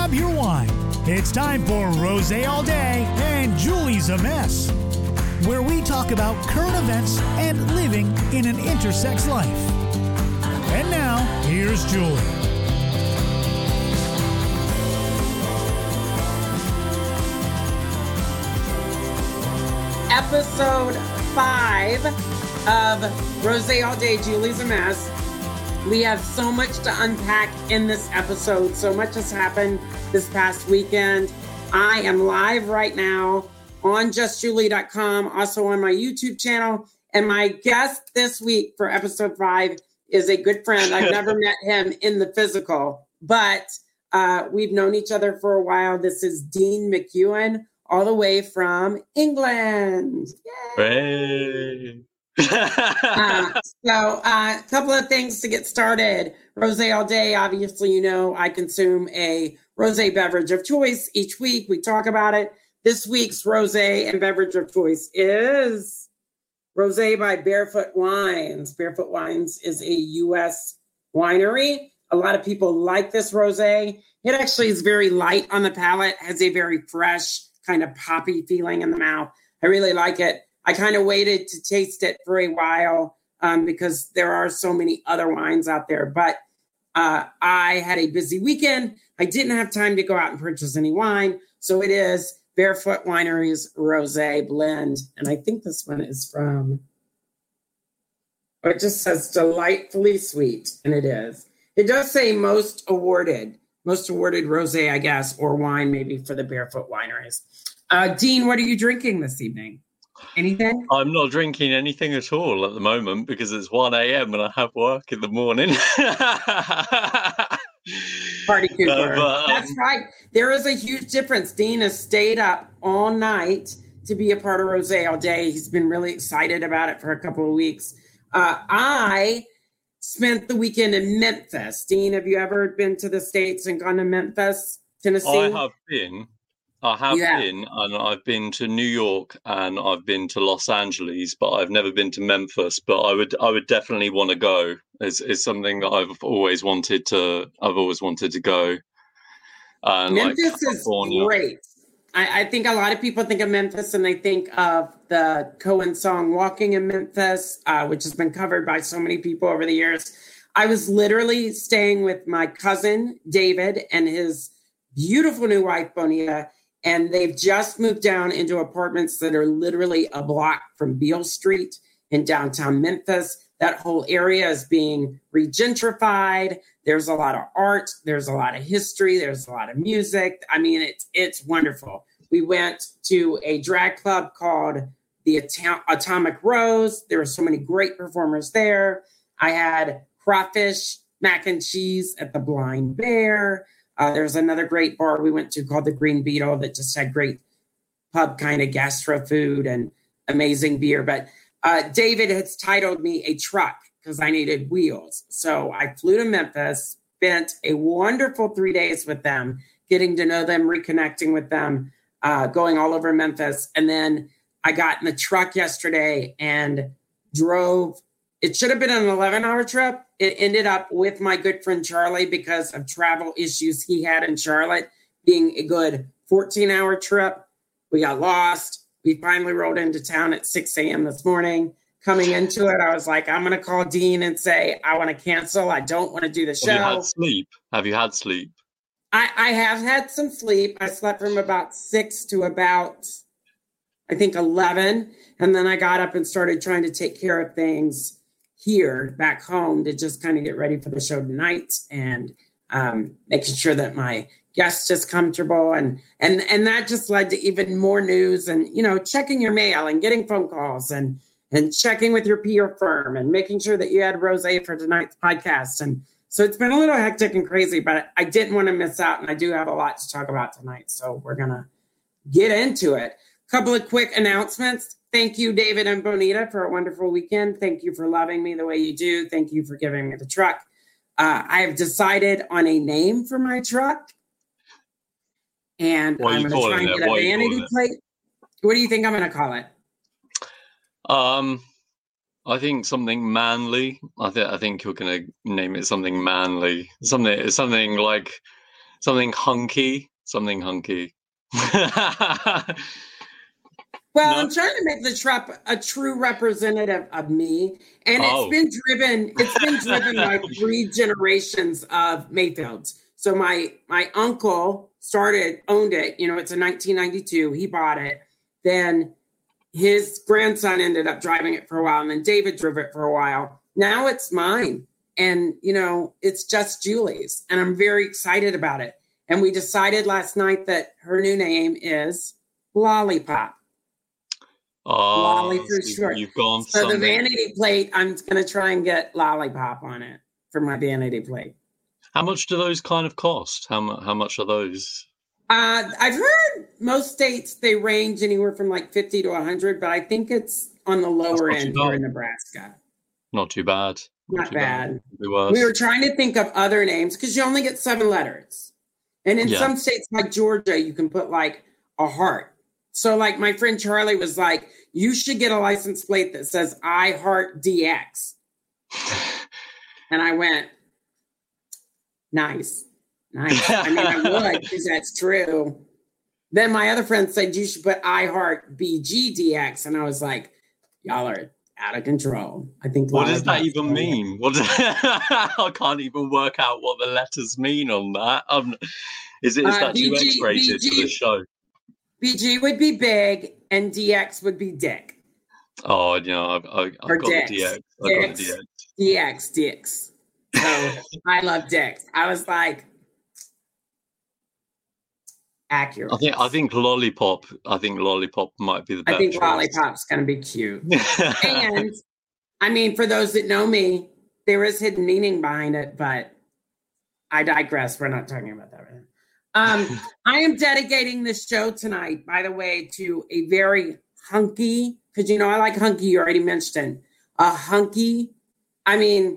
grab your wine. It's time for Rosé All Day and Julie's a Mess, where we talk about current events and living in an intersex life. And now, here's Julie. Episode 5 of Rosé All Day, Julie's a Mess. We have so much to unpack in this episode. So much has happened this past weekend. I am live right now on justjulie.com, also on my YouTube channel. And my guest this week for episode 5 is a good friend. I've never met him in the physical, but we've known each other for a while. This is Dean McEwen, all the way from England. Yay! So a couple of things to get started. Rosé All Day, obviously, you know, I consume a rosé beverage of choice each week. We talk about it. This week's rosé and beverage of choice is rosé by Barefoot Wines. Barefoot Wines is a U.S. winery. A lot of people like this rosé. It actually is very light on the palate, has a very fresh, kind of poppy feeling in the mouth. I really like it. I kind of waited to taste it for a while because there are so many other wines out there. But I had a busy weekend. I didn't have time to go out and purchase any wine. So it is Barefoot Winery's Rosé Blend. And I think this one is from, it just says delightfully sweet. And it is. It does say most awarded rosé, I guess, or wine maybe for the Barefoot Wineries. Dean, what are you drinking this evening? Anything? I'm not drinking anything at all at the moment because it's 1 a.m. and I have work in the morning. Party cooper. That's right. There is a huge difference. Dean has stayed up all night to be a part of Rosé All Day. He's been really excited about it for a couple of weeks. I spent the weekend in Memphis. Dean, have you ever been to the States and gone to Memphis, Tennessee? I have been, and I've been to New York and I've been to Los Angeles, but I've never been to Memphis. But I would definitely want to go. It's something that I've always wanted to go. And Memphis is great. I think a lot of people think of Memphis and they think of the Cohen song "Walking in Memphis," which has been covered by so many people over the years. I was literally staying with my cousin David and his beautiful new wife Bonita. And they've just moved down into apartments that are literally a block from Beale Street in downtown Memphis. That whole area is being regentrified. There's a lot of art. There's a lot of history. There's a lot of music. I mean, it's wonderful. We went to a drag club called the Atomic Rose. There were so many great performers there. I had crawfish mac and cheese at the Blind Bear. There's another great bar we went to called the Green Beetle that just had great pub kind of gastro food and amazing beer. But David has titled me a truck because I needed wheels. So I flew to Memphis, spent a wonderful 3 days with them, getting to know them, reconnecting with them, going all over Memphis. And then I got in the truck yesterday and drove. It should have been an 11-hour trip. It ended up with my good friend Charlie because of travel issues he had in Charlotte being a good 14-hour trip. We got lost. We finally rolled into town at 6 a.m. this morning. Coming into it, I was like, I'm going to call Dean and say, I want to cancel. I don't want to do the show. Have you had sleep? I have had some sleep. I slept from about 6 to about, I think, 11. And then I got up and started trying to take care of things here back home to just kind of get ready for the show tonight and making sure that my guest is comfortable. And that just led to even more news and, you know, checking your mail and getting phone calls and checking with your PR firm and making sure that you had rosé for tonight's podcast. And so it's been a little hectic and crazy, but I didn't want to miss out. And I do have a lot to talk about tonight. So we're going to get into it. A couple of quick announcements. Thank you, David and Bonita, for a wonderful weekend. Thank you for loving me the way you do. Thank you for giving me the truck. I have decided on a name for my truck. And I'm going to try and get a vanity plate. What do you think I'm going to call it? I think something manly. I think you're going to name it something manly. Something like Something hunky. Something hunky. Well, I'm trying to make the a true representative of me, and it's been driven by 3 generations of Mayfields. So my uncle owned it. You know, it's a 1992. He bought it. Then his grandson ended up driving it for a while, and then David drove it for a while. Now it's mine, and you know, it's just Julie's, and I'm very excited about it. And we decided last night that her new name is Lollipop. Lolly for short. You've gone so something. The vanity plate, I'm going to try and get Lollipop on it for my vanity plate. How much do those kind of cost? How much are those? I've heard most states they range anywhere from like 50 to 100, but I think it's on the lower end here in Nebraska. Not too bad. Not bad. We were trying to think of other names because you only get 7 letters. And in some states like Georgia, you can put like a heart. So like my friend Charlie was like, you should get a license plate that says I Heart DX. And I went, nice. I mean, I would because that's true. Then my other friend said, you should put I Heart BGDX. And I was like, y'all are out of control. I think. What does that even mean? I can't even work out what the letters mean on that. Is that too X-rated for the show? BG would be big and DX would be dick. Oh, you know, I've got the DX. I got the DX. Dicks. So I love dicks. I was like, accurate. I think Lollipop. I think Lollipop might be the best. I think Lollipop's going to be cute. And I mean, for those that know me, there is hidden meaning behind it, but I digress. We're not talking about that right now. I am dedicating this show tonight, by the way, to a very hunky, because you know I like hunky, you already mentioned. A hunky, I mean,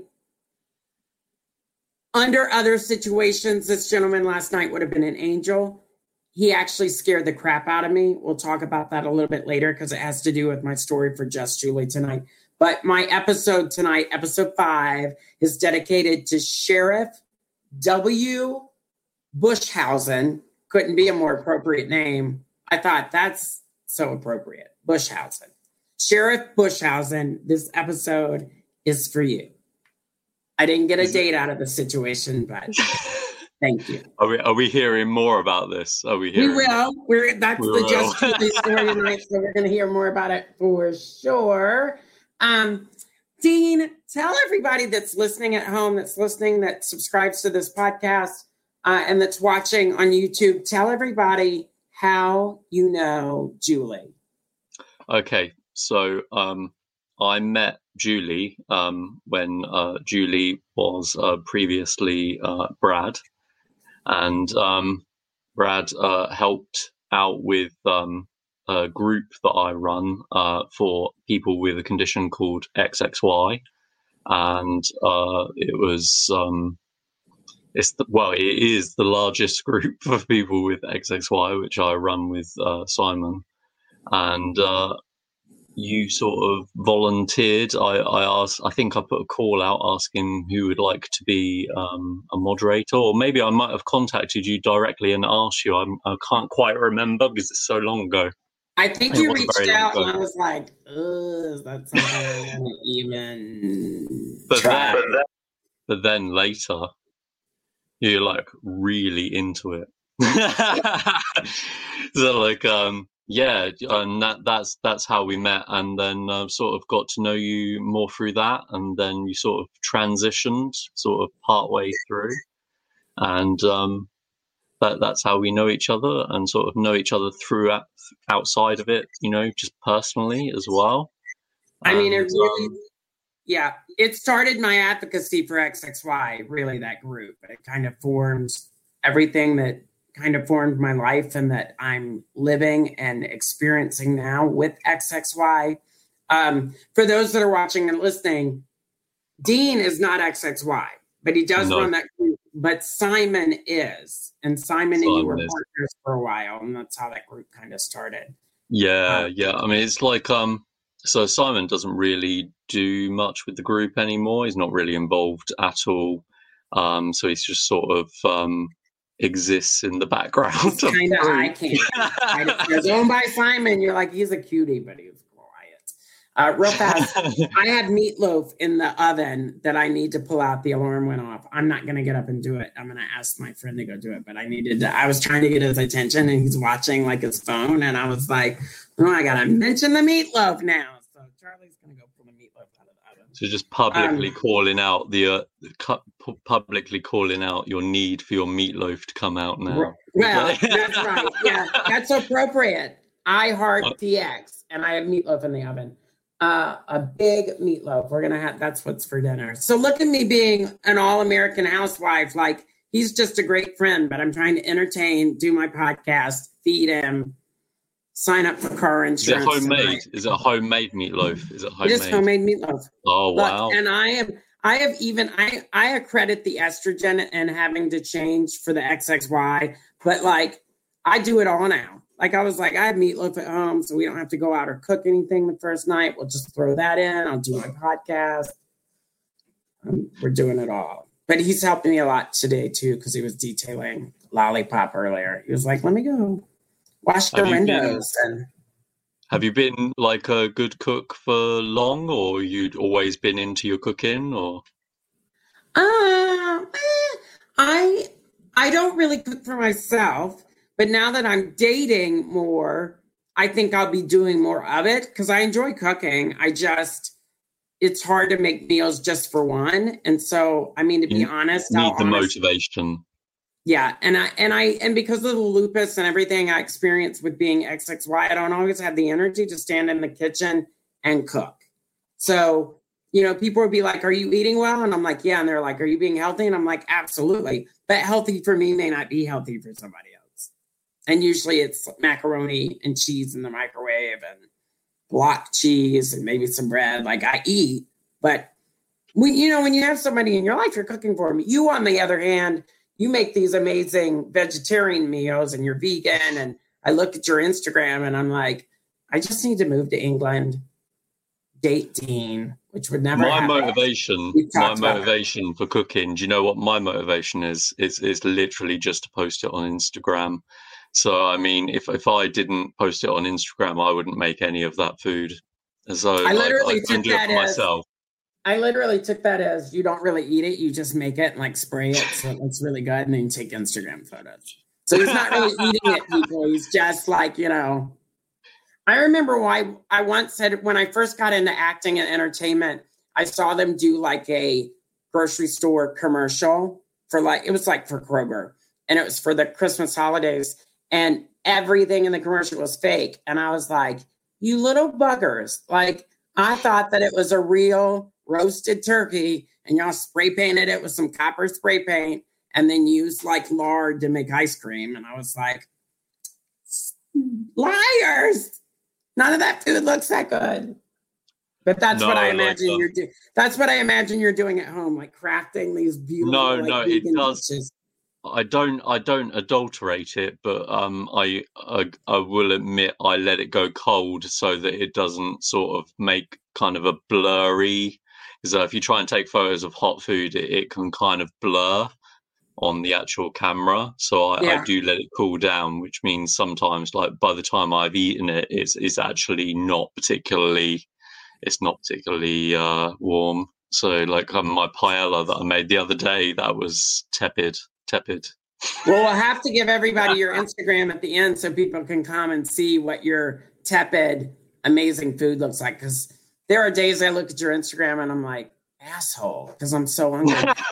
under other situations, this gentleman last night would have been an angel. He actually scared the crap out of me. We'll talk about that a little bit later because it has to do with my story for Just Julie tonight. But my episode tonight, episode 5, is dedicated to Sheriff W. Bushhausen. Couldn't be a more appropriate name. I thought that's so appropriate. Bushhausen. Sheriff Bushhausen, this episode is for you. I didn't get a date out of the situation, but thank you. Are we hearing more about this? We will. That's the Just Julie story tonight, so we're going to hear more about it for sure. Dean, tell everybody that's listening at home, that subscribes to this podcast, and that's watching on YouTube, tell everybody how you know Julie. Okay, so I met Julie when Julie was previously Brad, and Brad helped out with a group that I run for people with a condition called XXY, and it was it is the largest group of people with XXY, which I run with Simon. And you sort of volunteered. I asked, I think I put a call out asking who would like to be a moderator, or maybe I might have contacted you directly and asked you. I can't quite remember because it's so long ago. I think you reached out and I was like, that's something I want to even try. But then later, you're like really into it. So like, yeah, and that's how we met, and then sort of got to know you more through that, and then you sort of transitioned sort of partway through, and that's how we know each other, and sort of know each other through outside of it, you know, just personally as well. I mean, it really, yeah, it started my advocacy for XXY, really, that group. It kind of forms everything that kind of formed my life and that I'm living and experiencing now with XXY. For those that are watching and listening, Dean is not XXY, but he does run that group. But Simon is. And Simon and you were partners for a while, and that's how that group kind of started. Yeah. I mean, it's like, so Simon doesn't really do much with the group anymore. He's not really involved at all. So he's just sort of exists in the background. It's kind of eye candy. It's owned by Simon. You're like, he's a cutie, but he's quiet. Real fast, I had meatloaf in the oven that I need to pull out. The alarm went off. I'm not going to get up and do it. I'm going to ask my friend to go do it, but I was trying to get his attention, and he's watching like his phone, and I was like, oh, I got to mention the meatloaf now. So Charlie's going to go pull the meatloaf out of the oven. So just publicly calling out publicly calling out your need for your meatloaf to come out now. Well, that's right. Yeah, that's appropriate. I heart TX, and I have meatloaf in the oven. A big meatloaf. We're gonna have. That's what's for dinner. So look at me being an all-American housewife. Like, he's just a great friend, but I'm trying to entertain, do my podcast, feed him, sign up for car insurance. Is it homemade? Is it a homemade meatloaf? Is it homemade? It is homemade meatloaf. Oh wow! Look, and I accredit the estrogen and having to change for the XXY, but like, I do it all now. Like, I was like, I have meatloaf at home, so we don't have to go out or cook anything the first night. We'll just throw that in. I'll do my podcast. We're doing it all. But he's helping me a lot today, too, because he was detailing Lollipop earlier. He was like, let me go wash the windows. Have you been like a good cook for long, or you'd always been into your cooking, or? I don't really cook for myself. But now that I'm dating more, I think I'll be doing more of it because I enjoy cooking. It's hard to make meals just for one. And so, I mean, to be honest, you need the motivation. Yeah. And because of the lupus and everything I experienced with being XXY, I don't always have the energy to stand in the kitchen and cook. So, people would be like, are you eating well? And I'm like, yeah. And they're like, are you being healthy? And I'm like, absolutely. But healthy for me may not be healthy for somebody else. And usually it's macaroni and cheese in the microwave and block cheese and maybe some bread. Like, I eat, but when you have somebody in your life you're cooking for them, you, on the other hand, you make these amazing vegetarian meals and you're vegan. And I look at your Instagram and I'm like, I just need to move to England, date Dean, which would never happen. My motivation for cooking, do you know what my motivation is? It's literally just to post it on Instagram. So, I mean, if I didn't post it on Instagram, I wouldn't make any of that food. So I literally took that as myself. I literally took that as you don't really eat it. You just make it and like spray it so it looks really good. And then you take Instagram photos. So he's not really eating it, people. He's just like, I remember why I once said when I first got into acting and entertainment, I saw them do like a grocery store commercial for it was like for Kroger. And it was for the Christmas holidays. And everything in the commercial was fake. And I was like, you little buggers. Like, I thought that it was a real roasted turkey and y'all spray painted it with some copper spray paint and then used like lard to make ice cream. And I was like, liars. None of that food looks that good. But that's what I imagine you're doing. That's what I imagine you're doing at home, like crafting these beautiful it does. Dishes. I don't adulterate it, but I will admit I let it go cold so that it doesn't sort of make kind of a blurry. Because if you try and take photos of hot food, it can kind of blur on the actual camera. So I do let it cool down, which means sometimes, like, by the time I've eaten it, it's actually not particularly warm. So like my paella that I made the other day, that was tepid. Well, we'll have to give everybody your Instagram at the end so people can come and see what your tepid, amazing food looks like. Because there are days I look at your Instagram and I'm like, asshole, because I'm so hungry.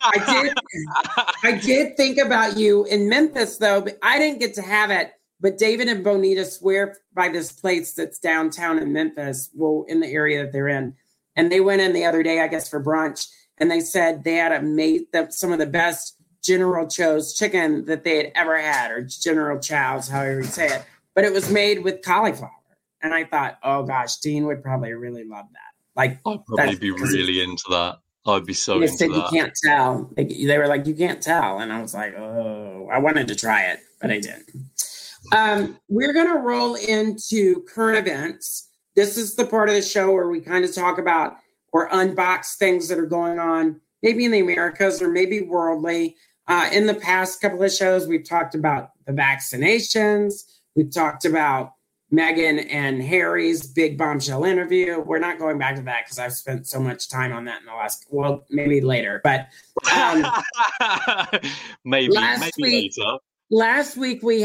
I did think about you in Memphis, though, but I didn't get to have it. But David and Bonita swear by this place that's downtown in Memphis, in the area that they're in. And they went in the other day, I guess, for brunch. And they said they had some of the best General Tso's chicken that they had ever had, or General Chow's, however you say it. But it was made with cauliflower. And I thought, oh gosh, Dean would probably really love that. Like, I'd probably be really into that. I'd be so into that. They said you can't tell. They were like, you can't tell. And I was like, oh, I wanted to try it, but I didn't. We're going to roll into current events. This is the part of the show where we kind of talk about or unbox things that are going on, maybe in the Americas or maybe worldly. In the past couple of shows, we've talked about the vaccinations. We've talked about Meghan and Harry's big bombshell interview. We're not going back to that because I've spent so much time on that in the last, well, maybe later. But maybe later. Last week we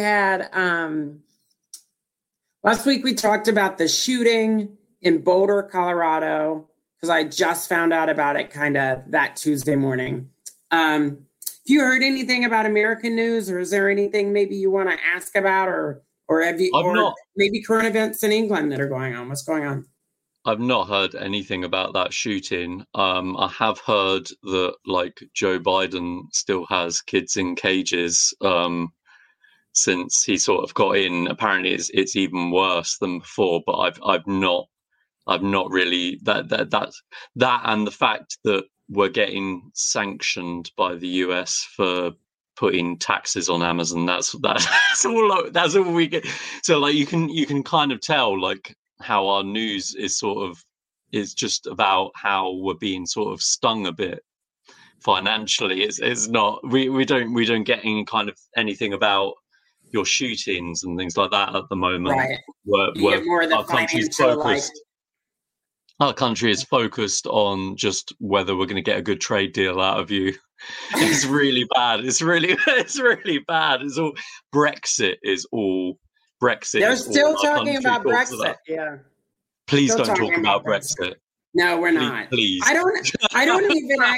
talked about the shooting in Boulder, Colorado, because I just found out about it kind of that Tuesday morning. Have you heard anything about American news, or is there anything maybe you want to ask about, or have you, maybe current events in England that are going on? What's going on? I've not heard anything about that shooting. I have heard that like Joe Biden still has kids in cages since he sort of got in. Apparently, it's even worse than before. But I've not really that and the fact that we're getting sanctioned by the US for putting taxes on Amazon. That's all we get. So like you can kind of tell like how our news is just about how we're being sort of stung a bit financially. It's not we don't get any kind of anything about your shootings and things like that at the moment. Right. Where more of the our country's financial, focused. Our country is focused on just whether we're going to get a good trade deal out of you. It's really bad. It's really bad. It's all Brexit. They're still talking about Brexit. Yeah. Please don't talk about Brexit. No, we're not. Please. I don't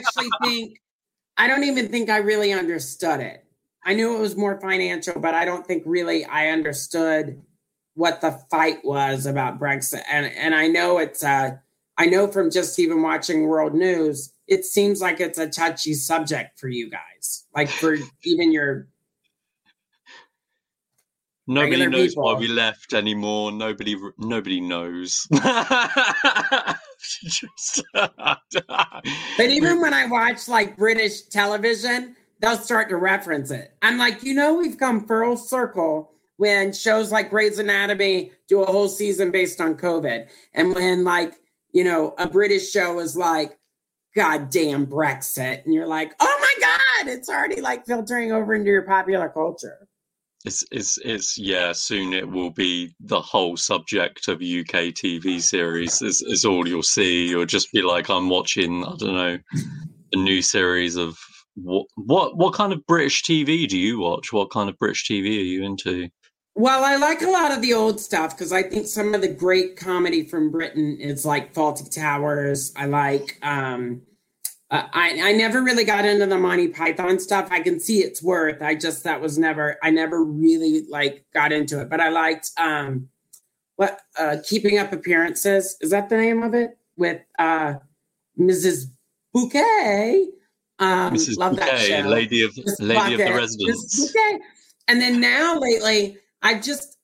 even think I really understood it. I knew it was more financial, but I don't think really I understood what the fight was about Brexit. And I know I know from just even watching world news, it seems like it's a touchy subject for you guys. Like for even your nobody knows people. why we left anymore. Nobody knows. But even when I watch like British television, they'll start to reference it. I'm like, we've come full circle when shows like Grey's Anatomy do a whole season based on COVID. And when like, a British show is like, goddamn Brexit. And you're like, oh my God, it's already like filtering over into your popular culture. Soon it will be the whole subject of UK TV series is all you'll see. You'll just be like, I'm watching, I don't know, a new series of what kind of British TV do you watch? What kind of British TV are you into? Well, I like a lot of the old stuff because I think some of the great comedy from Britain is like Fawlty Towers. I like, I never really got into the Monty Python stuff. I can see its worth. I never really like got into it. But I liked Keeping Up Appearances. Is that the name of it? With Mrs. Bouquet. Mrs. Love Bouquet, that show. Lady of the Residence. And then now lately, I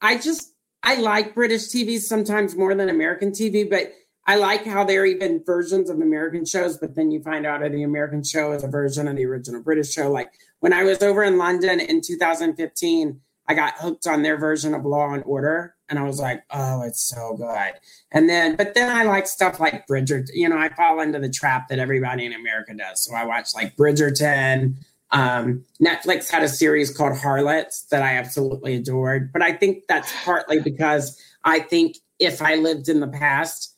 like British TV sometimes more than American TV, but I like how they're even versions of American shows, but then you find out that the American show is a version of the original British show. Like when I was over in London in 2015, I got hooked on their version of Law and Order. And I was like, oh, it's so good. But then I like stuff like Bridgerton. I fall into the trap that everybody in America does. So I watch like Bridgerton. Netflix had a series called Harlots that I absolutely adored. But I think that's partly because I think if I lived in the past,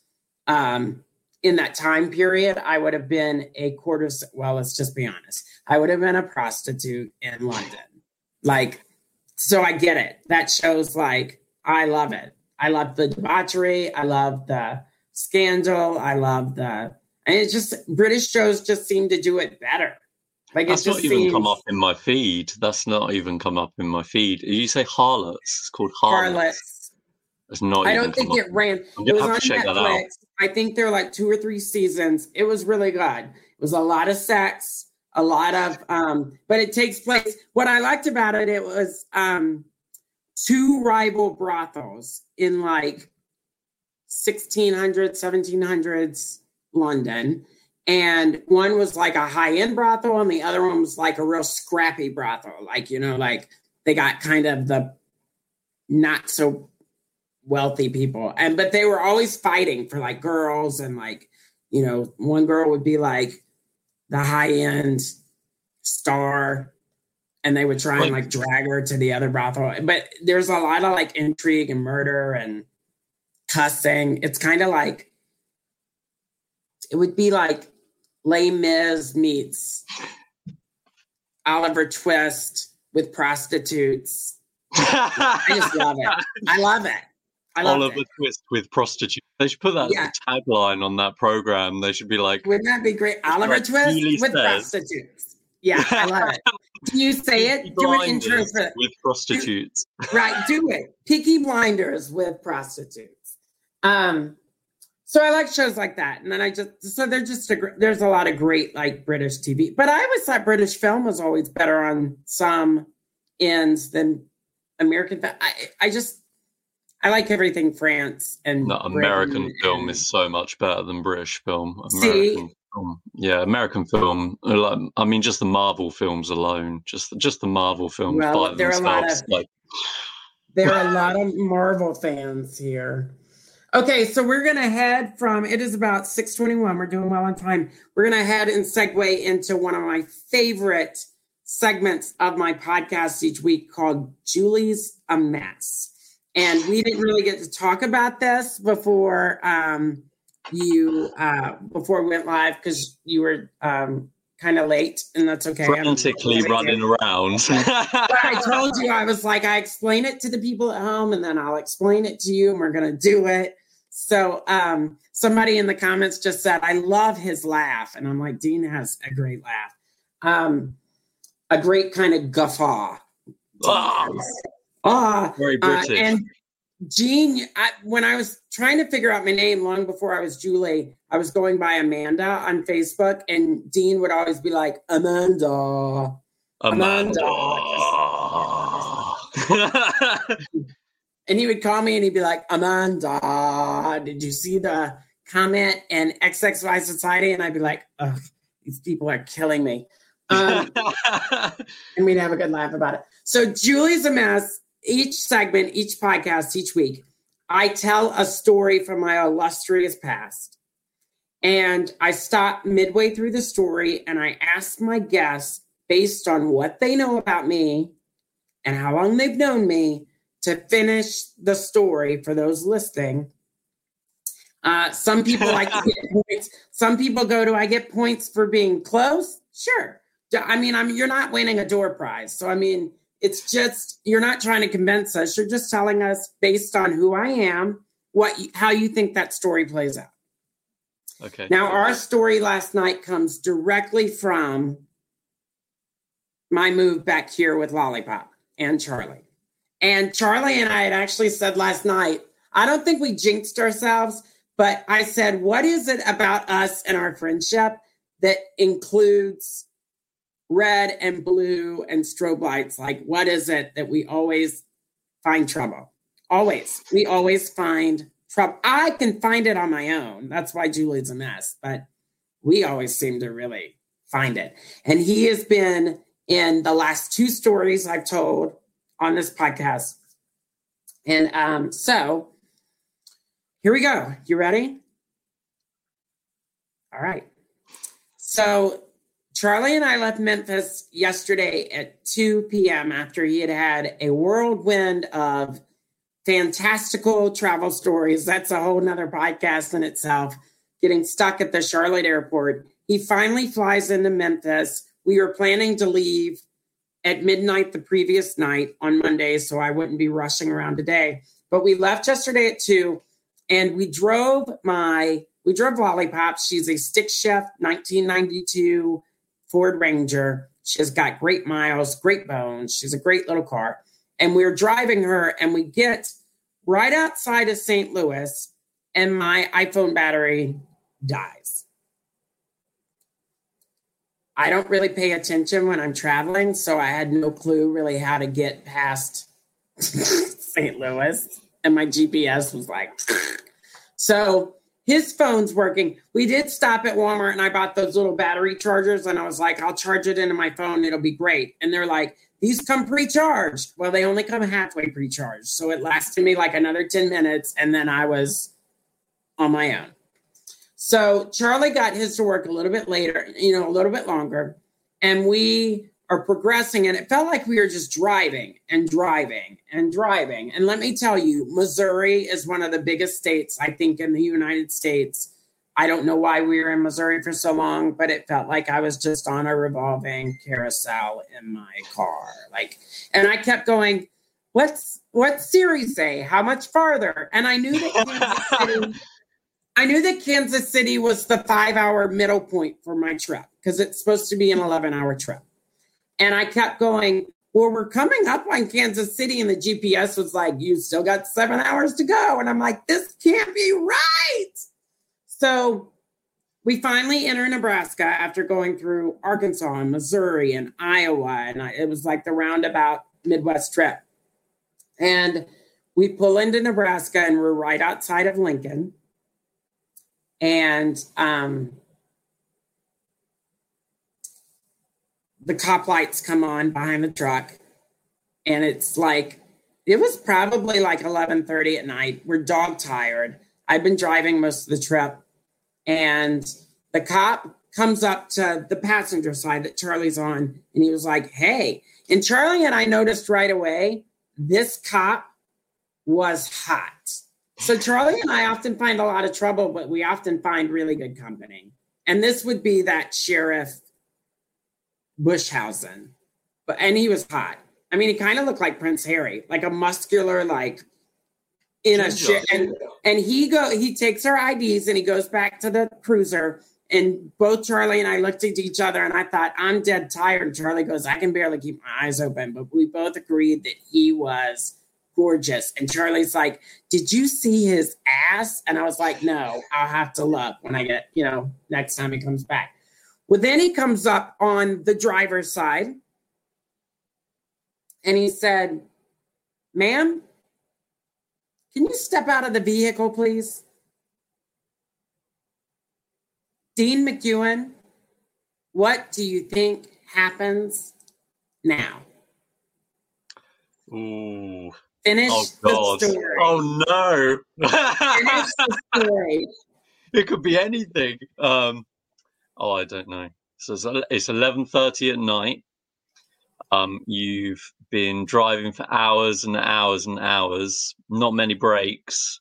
in that time period, I would have been let's just be honest. I would have been a prostitute in London. Like, so I get it. That shows like, I love it. I love the debauchery. I love the scandal. And it's just, British shows just seem to do it better. Like that's not even come up in my feed. That's not even come up in my feed. You say Harlots? It's called Harlots. It's not. I don't think it ran. It was on Netflix. I think there are like 2 or 3 seasons. It was really good. It was a lot of sex, a lot of, but it takes place. What I liked about it, it was 2 rival brothels in like 1600s, 1700s London. And one was like a high-end brothel and the other one was like a real scrappy brothel. Like, like they got kind of the not so wealthy people. But they were always fighting for like girls and like, one girl would be like the high-end star and they would try and like drag her to the other brothel. But there's a lot of like intrigue and murder and cussing. It's kind of like, it would be like Les Mis meets Oliver Twist with prostitutes. I just love it. I love it. Oliver Twist with prostitutes. They should put that as a tagline on that program. They should be like, wouldn't that be great? Oliver Twist with prostitutes. Yeah, I love it. Can you say it? Do an intro for it. With prostitutes. Right, do it. Peaky Blinders with prostitutes. So I like shows like that. And then there's a lot of great like British TV. But I always thought British film was always better on some ends than American film. I like everything France and American film is so much better than British film. American film. Yeah, American film. I mean, just the Marvel films alone. Just the Marvel films by themselves. There are a lot of Marvel fans here. Okay, so we're going to head from, it is about 6:21. We're doing well on time. We're going to head and segue into one of my favorite segments of my podcast each week called Julie's a Mess. And we didn't really get to talk about this before before we went live because you were kind of late, and that's okay. Frantically running around. I told you, I was like, I explain it to the people at home, and then I'll explain it to you, and we're going to do it. So somebody in the comments just said, I love his laugh. And I'm like, Dean has a great laugh. A great kind of guffaw. Very British. And Jean, when I was trying to figure out my name long before I was Julie, I was going by Amanda on Facebook, and Dean would always be like, Amanda. And he would call me and he'd be like, Amanda, did you see the comment in XXY Society? And I'd be like, ugh, these people are killing me. And we'd have a good laugh about it. So Julie's a Mess. Each segment, each podcast, each week, I tell a story from my illustrious past. And I stop midway through the story and I ask my guests, based on what they know about me and how long they've known me, to finish the story for those listening. Some people like to get points. Some people go, do I get points for being close? Sure. I mean, you're not winning a door prize. So, I mean, it's just, you're not trying to convince us. You're just telling us based on who I am, how you think that story plays out. Okay. Now, our story last night comes directly from my move back here with Lollipop and Charlie. And Charlie and I had actually said last night, I don't think we jinxed ourselves, but I said, what is it about us and our friendship that includes red and blue and strobe lights? Like, what is it that we always find trouble? Always. We always find trouble. I can find it on my own. That's why Julie's a mess. But we always seem to really find it. And he has been in the last two stories I've told on this podcast. And so here we go. You ready? All right. So Charlie and I left Memphis yesterday at 2 p.m. after he had a whirlwind of fantastical travel stories. That's a whole nother podcast in itself. Getting stuck at the Charlotte airport. He finally flies into Memphis. We were planning to leave at midnight the previous night on Monday, so I wouldn't be rushing around today. But we left yesterday at 2, and we drove Lollipop. She's a stick shift 1992 Ford Ranger. She has got great miles, great bones. She's a great little car. And we're driving her, and we get right outside of St. Louis, and my iPhone battery dies. I don't really pay attention when I'm traveling, so I had no clue really how to get past St. Louis. And my GPS was like, so his phone's working. We did stop at Walmart and I bought those little battery chargers and I was like, I'll charge it into my phone. It'll be great. And they're like, these come pre-charged. Well, they only come halfway pre-charged. So it lasted me like another 10 minutes and then I was on my own. So Charlie got his to work a little bit later, a little bit longer. And we are progressing, and it felt like we were just driving and driving and driving. And let me tell you, Missouri is one of the biggest states, I think, in the United States. I don't know why we were in Missouri for so long, but it felt like I was just on a revolving carousel in my car. And I kept going, what's Siri say? How much farther? And I knew that Kansas City was the 5-hour middle point for my trip, because it's supposed to be an 11-hour trip. And I kept going, well, we're coming up on Kansas City, and the GPS was like, you still got 7 hours to go. And I'm like, this can't be right. So we finally enter Nebraska after going through Arkansas and Missouri and Iowa. And it was like the roundabout Midwest trip. And we pull into Nebraska, and we're right outside of Lincoln. And the cop lights come on behind the truck, and it's like, it was probably like 11:30 at night. We're dog tired. I've been driving most of the trip, and the cop comes up to the passenger side that Charlie's on, and he was like, hey. And Charlie and I noticed right away, this cop was hot. So Charlie and I often find a lot of trouble, but we often find really good company. And this would be that Sheriff Bushhausen, and he was hot. I mean, he kind of looked like Prince Harry, like a muscular, like in a shit. And he takes our IDs, and he goes back to the cruiser. And both Charlie and I looked at each other, and I thought, I'm dead tired. And Charlie goes, I can barely keep my eyes open. But we both agreed that he was gorgeous. And Charlie's like, did you see his ass? And I was like, no, I'll have to look when I get, next time he comes back. Well, then he comes up on the driver's side, and he said, ma'am, can you step out of the vehicle, please? Dean McEwen, what do you think happens now? Ooh. Finish the story. Oh, no. Finish the story. It could be anything. I don't know. So it's 11:30 at night. You've been driving for hours and hours and hours. Not many breaks.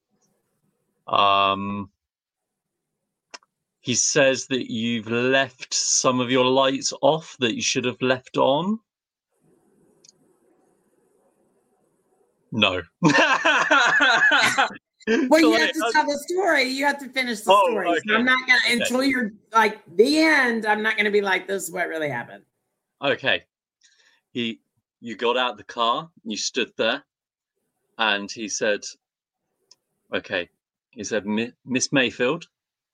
He says that you've left some of your lights off that you should have left on. No. Well, you have to tell the story. You have to finish the story. Okay. So I'm not going to, until you're like the end, I'm not going to be like, this is what really happened. Okay. You got out the car, you stood there, and he said, okay. He said, Miss Mayfield,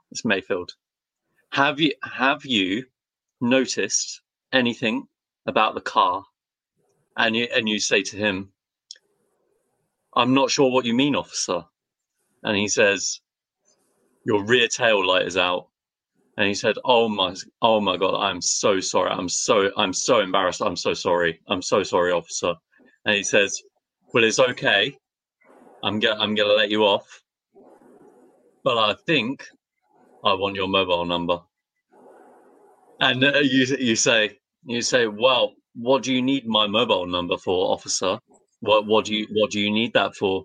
have you noticed anything about the car? And you say to him, I'm not sure what you mean, officer. And he says, your rear tail light is out. And he said, oh my God, I'm so sorry. I'm so embarrassed. I'm so sorry. I'm so sorry, officer. And he says, well, it's okay. I'm gonna let you off. But I think I want your mobile number. And you say, well, what do you need my mobile number for, officer? What do you need that for?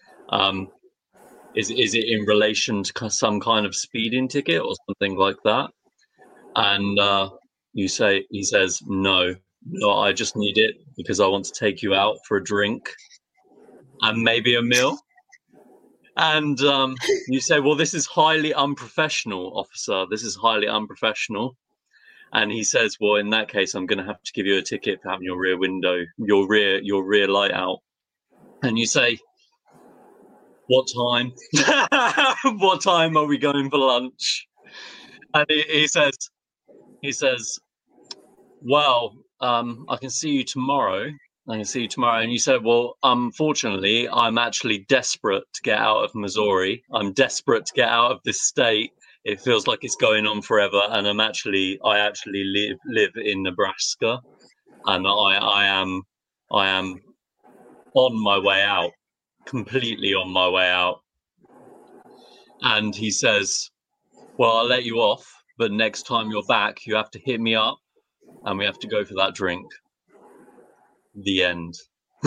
Is it in relation to some kind of speeding ticket or something like that? And he says, no, I just need it because I want to take you out for a drink and maybe a meal. And you say, well, this is highly unprofessional, officer. This is highly unprofessional. And he says, well, in that case, I'm going to have to give you a ticket for having your rear light out. And you say, what time? What time are we going for lunch? And he says, well, I can see you tomorrow. And you said, well, unfortunately, I'm actually desperate to get out of Missouri. I'm desperate to get out of this state. It feels like it's going on forever. And I actually live in Nebraska, and I am on my way out, completely on my way out. And he says, well, I'll let you off, but next time you're back, you have to hit me up and we have to go for that drink. The end.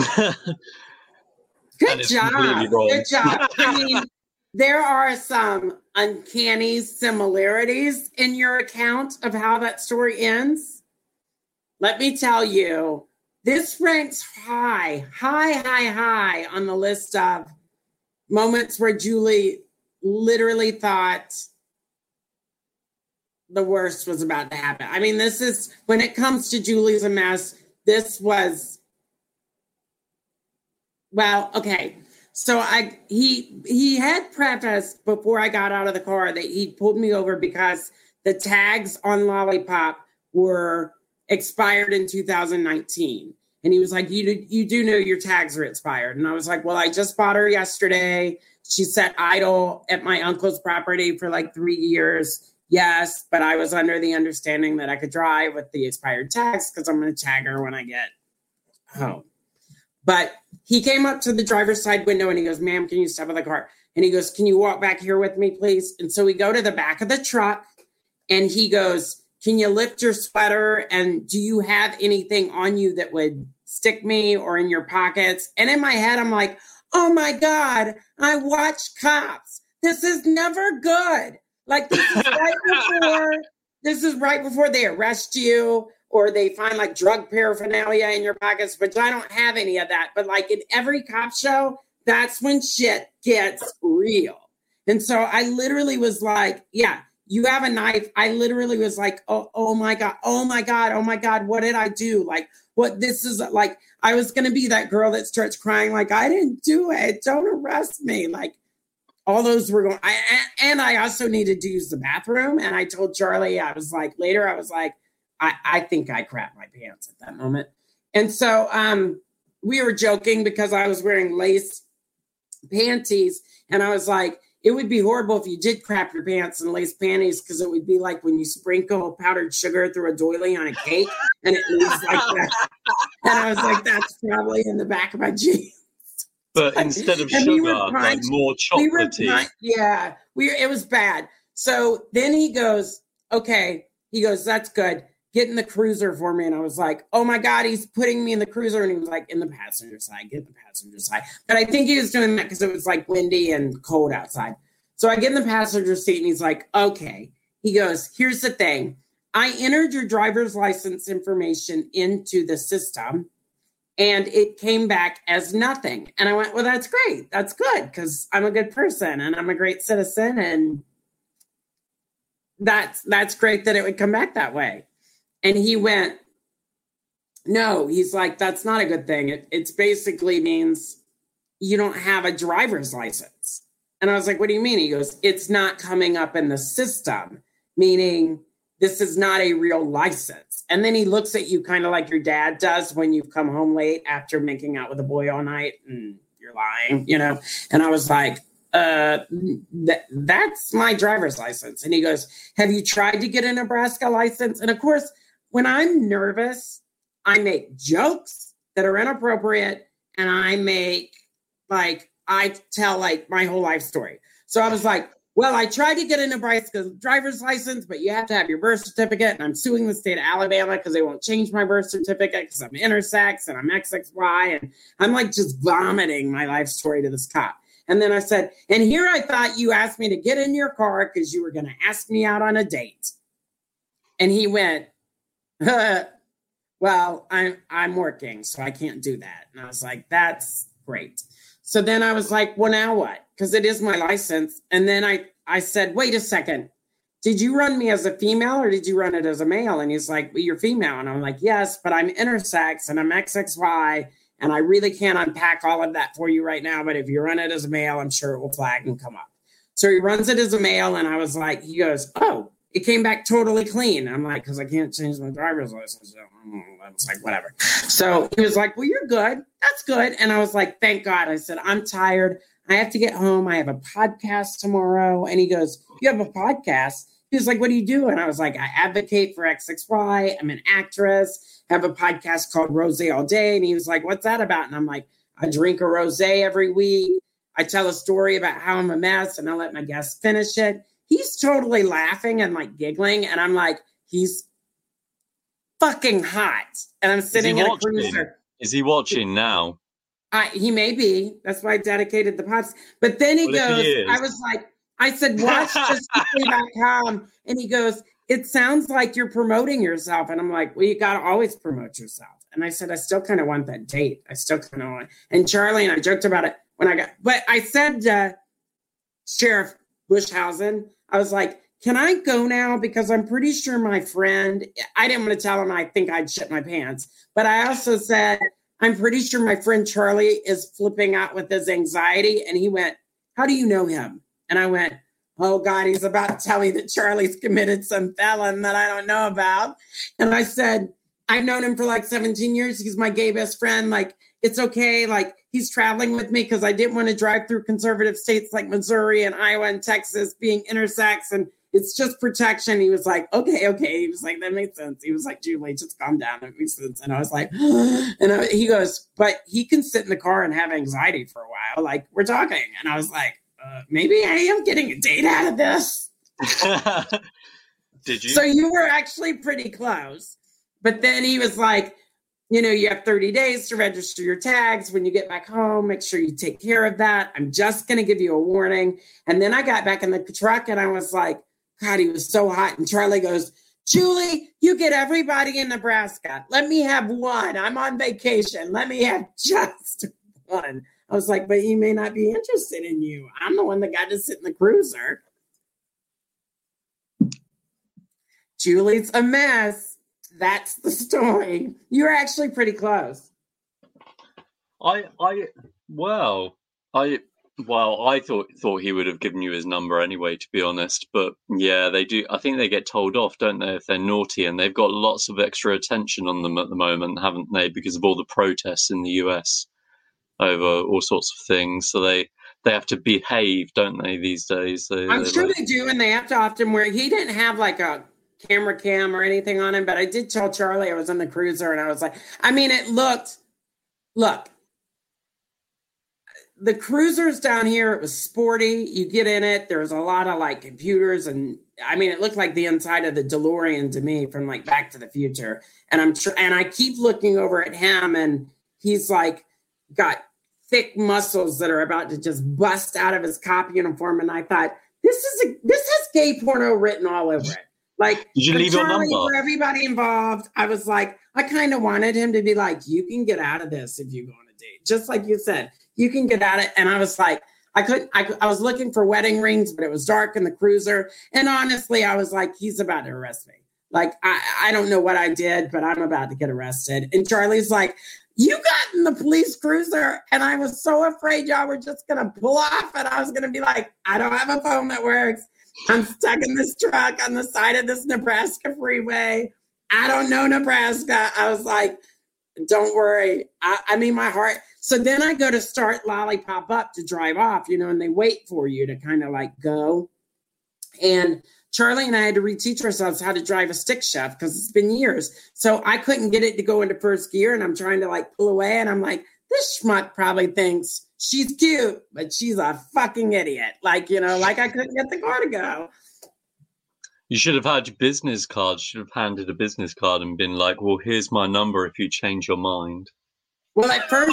Good job. Good job. I mean, there are some uncanny similarities in your account of how that story ends. Let me tell you, this ranks high on the list of moments where Julie literally thought the worst was about to happen. I mean, this is, when it comes to Julie's a Mess, this was, well, okay. So he had prefaced before I got out of the car that he pulled me over because the tags on Lollipop were expired in 2019. And he was like, you do know your tags are expired. And I was like, well, I just bought her yesterday. She sat idle at my uncle's property for like 3 years. Yes, but I was under the understanding that I could drive with the expired tags because I'm going to tag her when I get home. But he came up to the driver's side window and he goes, ma'am, can you step in the car? And he goes, can you walk back here with me, please? And so we go to the back of the truck and he goes, can you lift your sweater? And do you have anything on you that would stick me or in your pockets? And in my head, I'm like, oh my God, I watch Cops. This is never good. Like this is right before they arrest you or they find like drug paraphernalia in your pockets, but I don't have any of that. But like in every cop show, that's when shit gets real. And so I literally was like, yeah, you have a knife. I literally was like, oh my God, what did I do? Like, what this is like, I was going to be that girl that starts crying, like, I didn't do it. Don't arrest me. Like, all those were going, and I also needed to use the bathroom. And I told Charlie, I was like, I think I crapped my pants at that moment. And so we were joking because I was wearing lace panties. And I was like, it would be horrible if you did crap your pants in lace panties because it would be like when you sprinkle powdered sugar through a doily on a cake and it leaves like that. And I was like, that's probably in the back of my jeans. But instead of sugar, like more chocolatey. Yeah, it was bad. So then he goes, okay. He goes, that's good. Get in the cruiser for me. And I was like, oh my God, he's putting me in the cruiser. And he was like, in the passenger side, get in the passenger side. But I think he was doing that because it was like windy and cold outside. So I get in the passenger seat and he's like, okay. He goes, here's the thing. I entered your driver's license information into the system and it came back as nothing. And I went, well, that's great. That's good because I'm a good person and I'm a great citizen. And that's great that it would come back that way. And he went, no, he's like, that's not a good thing. It's basically means you don't have a driver's license. And I was like, what do you mean? He goes, it's not coming up in the system, meaning this is not a real license. And then he looks at you kind of like your dad does when you've come home late after making out with a boy all night and you're lying, you know? And I was like, that's my driver's license. And he goes, have you tried to get a Nebraska license? And of course, when I'm nervous, I make jokes that are inappropriate and I tell like my whole life story. So I was like, well, I tried to get a Nebraska driver's license, but you have to have your birth certificate. And I'm suing the state of Alabama because they won't change my birth certificate because I'm intersex and I'm XXY. And I'm like just vomiting my life story to this cop. And then I said, and here I thought you asked me to get in your car because you were going to ask me out on a date. And he went, well, I'm working, so I can't do that. And I was like, that's great. So then I was like, well, now what? Because it is my license. And then I said, wait a second. Did you run me as a female or did you run it as a male? And he's like, well, you're female. And I'm like, yes, but I'm intersex and I'm XXY. And I really can't unpack all of that for you right now. But if you run it as a male, I'm sure it will flag and come up. So he runs it as a male. And I was like, he goes, oh, it came back totally clean. I'm like, because I can't change my driver's license. So I was like, whatever. So he was like, well, you're good. That's good. And I was like, thank God. I said, I'm tired. I have to get home. I have a podcast tomorrow. And he goes, you have a podcast? He was like, what do you do? And I was like, I advocate for XXY. I'm an actress. I have a podcast called Rose All Day. And he was like, what's that about? And I'm like, I drink a rosé every week. I tell a story about how I'm a mess and I let my guests finish it. He's totally laughing and like giggling. And I'm like, he's fucking hot. And I'm sitting in a cruiser. Is he watching now? He may be. That's why I dedicated the pods. But then he goes, I was like, I said, watch JustJulie.com. And he goes, it sounds like you're promoting yourself. And I'm like, well, you got to always promote yourself. And I said, I still kind of want that date. I still kind of want. And Charlie and I joked about it but I said, Sheriff Bushhausen, I was like, can I go now? Because I'm pretty sure my friend, I didn't want to tell him I think I'd shit my pants. But I also said, I'm pretty sure my friend Charlie is flipping out with his anxiety. And he went, how do you know him? And I went, oh God, he's about to tell me that Charlie's committed some felon that I don't know about. And I said, I've known him for like 17 years. He's my gay best friend. Like, it's okay. Like, he's traveling with me because I didn't want to drive through conservative states like Missouri and Iowa and Texas being intersex. And it's just protection. He was like, okay. He was like, that makes sense. He was like, Julie, just calm down. That makes sense. And I was like, he goes, but he can sit in the car and have anxiety for a while. Like, we're talking. And I was like, maybe I am getting a date out of this. Did you? So you were actually pretty close. But then he was like, you have 30 days to register your tags. When you get back home, make sure you take care of that. I'm just going to give you a warning. And then I got back in the truck and I was like, God, he was so hot. And Charlie goes, Julie, you get everybody in Nebraska. Let me have one. I'm on vacation. Let me have just one. I was like, but he may not be interested in you. I'm the one that got to sit in the cruiser. Julie's a mess. That's the story. You're actually pretty close. I thought he would have given you his number anyway, to be honest. But yeah, they do. I think they get told off, don't they, if they're naughty, and they've got lots of extra attention on them at the moment, haven't they? Because of all the protests in the US over all sorts of things. So they have to behave, don't they, these days? I'm sure they do, and they have to often wear. He didn't have like a camera cam or anything on him, but I did tell Charlie I was on the cruiser, and I was like, I mean, look, the cruisers down here, it was sporty. You get in it, there was a lot of like computers, and I mean, it looked like the inside of the DeLorean to me from like Back to the Future. And I keep looking over at him, and he's like got thick muscles that are about to just bust out of his cop uniform. And I thought, this has gay porno written all over it. Like, did you leave your number for everybody involved? I was like, I kind of wanted him to be like, you can get out of this if you go on a date. Just like you said, you can get out of it. And I was like, I was looking for wedding rings, but it was dark in the cruiser. And honestly, I was like, he's about to arrest me. Like, I don't know what I did, but I'm about to get arrested. And Charlie's like, you got in the police cruiser. And I was so afraid y'all were just going to pull off. And I was going to be like, I don't have a phone that works. I'm stuck in this truck on the side of this Nebraska freeway. I don't know Nebraska. I was like, don't worry. I mean, my heart. So then I go to start Lollipop Up to drive off, and they wait for you to kind of like go. And Charlie and I had to reteach ourselves how to drive a stick shift because it's been years. So I couldn't get it to go into first gear, and I'm trying to like pull away. And I'm like, this schmuck probably thinks she's cute, but she's a fucking idiot. Like, like I couldn't get the car to go. You should have had your business card. You should have handed a business card and been like, well, here's my number if you change your mind. Well, at first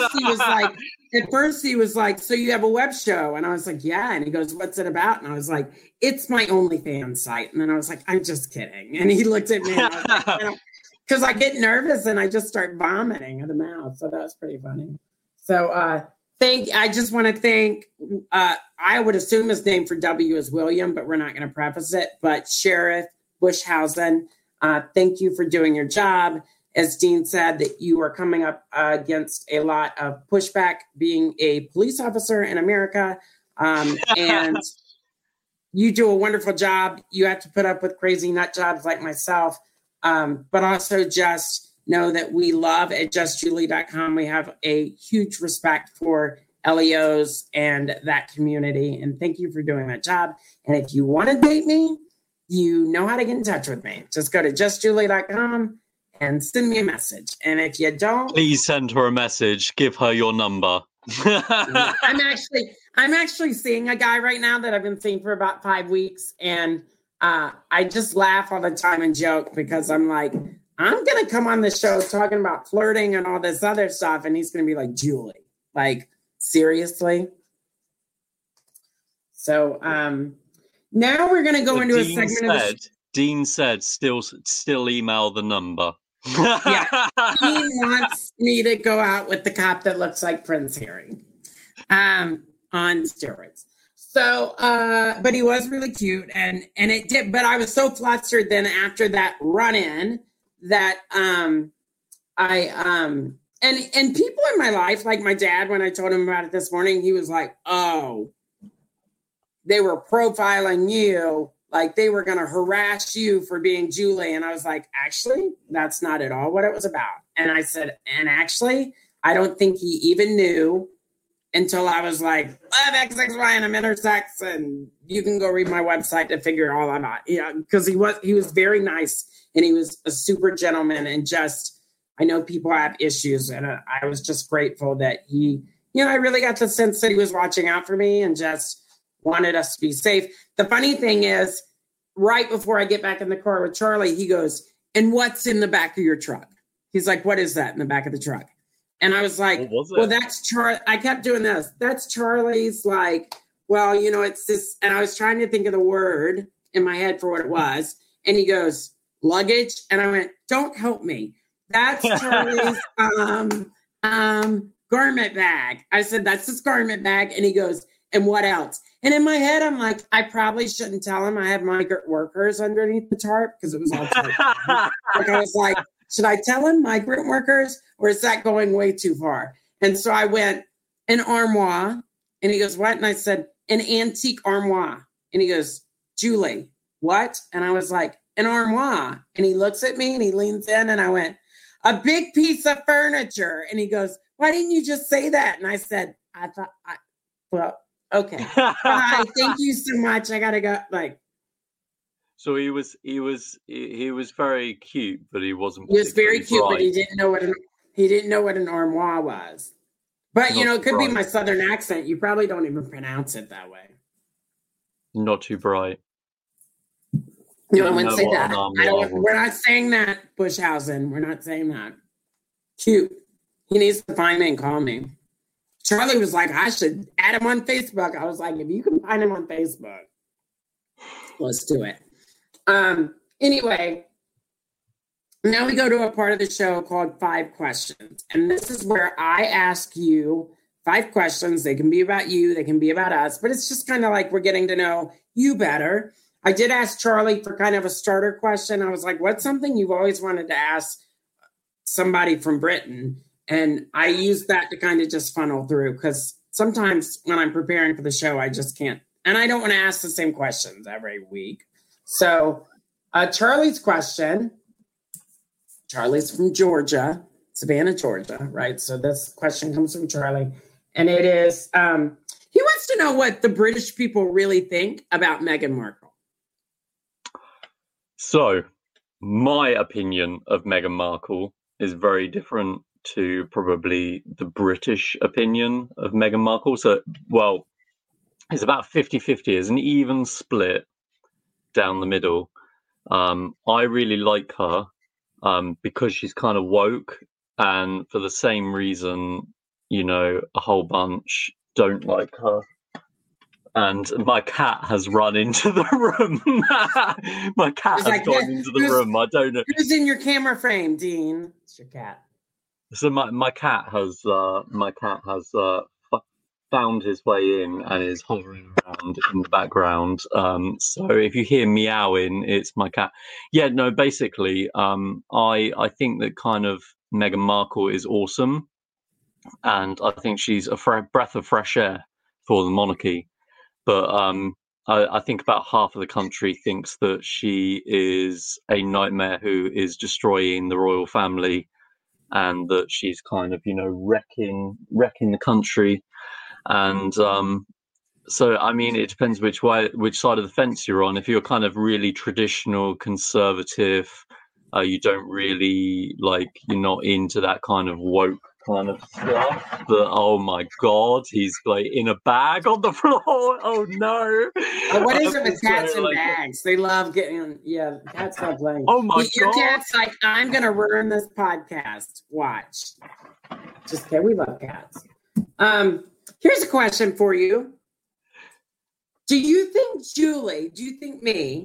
he was like, so you have a web show? And I was like, yeah. And he goes, what's it about? And I was like, it's my OnlyFans site. And then I was like, I'm just kidding. And he looked at me and I was like, because I get nervous and I just start vomiting at the mouth. So that was pretty funny. So I just want to thank, I would assume his name for W is William, but we're not going to preface it. But Sheriff Bushhausen, thank you for doing your job. As Dean said, that you are coming up against a lot of pushback being a police officer in America. And you do a wonderful job. You have to put up with crazy nut jobs like myself. But also just know that we love at JustJulie.com. We have a huge respect for LEOs and that community. And thank you for doing that job. And if you want to date me, you know how to get in touch with me. Just go to JustJulie.com and send me a message. And if you don't, please send her a message. Give her your number. I'm actually seeing a guy right now that I've been seeing for about 5 weeks. And I just laugh all the time and joke because I'm like, I'm going to come on the show talking about flirting and all this other stuff. And he's going to be like, Julie, like, seriously? So now we're going to go into a segment. Dean said, still email the number. Yeah, Dean wants me to go out with the cop that looks like Prince Harry on steroids. So, but he was really cute, and it did. But I was so flustered then after that run-in that and people in my life, like my dad, when I told him about it this morning, he was like, "Oh, they were profiling you, like they were going to harass you for being Julie." And I was like, "Actually, that's not at all what it was about." And I said, "And actually, I don't think he even knew." Until I was like, I'm XXY and I'm intersex, and you can go read my website to figure all that out. Yeah, because he was very nice, and he was a super gentleman, and just, I know people have issues, and I was just grateful that he, I really got the sense that he was watching out for me and just wanted us to be safe. The funny thing is, right before I get back in the car with Charlie, he goes, "And what's in the back of your truck?" He's like, "What is that in the back of the truck?" And I was like, well, that's Charlie. I kept doing this. That's Charlie's, like, well, it's this. And I was trying to think of the word in my head for what it was. And he goes, luggage. And I went, don't help me. That's Charlie's garment bag. I said, that's his garment bag. And he goes, and what else? And in my head, I'm like, I probably shouldn't tell him I have migrant workers underneath the tarp because it was all tarp. Like, I was like, should I tell him migrant workers, or is that going way too far? And so I went, an armoire. And he goes, what? And I said, an antique armoire. And he goes, Julie, what? And I was like, an armoire. And he looks at me and he leans in, and I went, a big piece of furniture. And he goes, why didn't you just say that? And I said, well, okay. Bye. Thank you so much. I got to go. Like, so he was very cute, but he wasn't. He was very cute, bright. But he didn't know what an armoire was. But it could be my southern accent. You probably don't even pronounce it that way. Not too bright. No, I wouldn't say that. We're not saying that, Bushhausen. We're not saying that. Cute. He needs to find me and call me. Charlie was like, I should add him on Facebook. I was like, if you can find him on Facebook, let's do it. Anyway, now we go to a part of the show called 5 Questions. And this is where I ask you 5 questions. They can be about you, they can be about us, but it's just kind of like we're getting to know you better. I did ask Charlie for kind of a starter question. I was like, what's something you've always wanted to ask somebody from Britain? And I used that to kind of just funnel through, because sometimes when I'm preparing for the show, I just can't. And I don't want to ask the same questions every week. So Charlie's question, Charlie's from Georgia, Savannah, Georgia, right? So this question comes from Charlie. And it is, he wants to know what the British people really think about Meghan Markle. So my opinion of Meghan Markle is very different to probably the British opinion of Meghan Markle. So, well, it's about 50-50. It's an even split down the middle. I really like her because she's kind of woke, and for the same reason, a whole bunch don't like her. And my cat has run into the room. My cat has gone into the room. I don't know. Who's in your camera frame, Dean? It's your cat. So my cat has found his way in and is hovering around in the background. So if you hear meowing, it's my cat. Yeah, no, basically, I think that kind of Meghan Markle is awesome, and I think she's a breath of fresh air for the monarchy. But I think about half of the country thinks that she is a nightmare who is destroying the royal family, and that she's kind of, wrecking the country. And so, I mean, it depends which side of the fence you're on. If you're kind of really traditional conservative, you don't really you're not into that kind of woke kind of stuff. But oh my God, he's like in a bag on the floor. Oh no! What is it with cats and bags? They love getting cats love playing. Oh my God! Your cat's like, I'm gonna ruin this podcast. Watch. Just kidding. We love cats. Here's a question for you. Do you think Julie? Do you think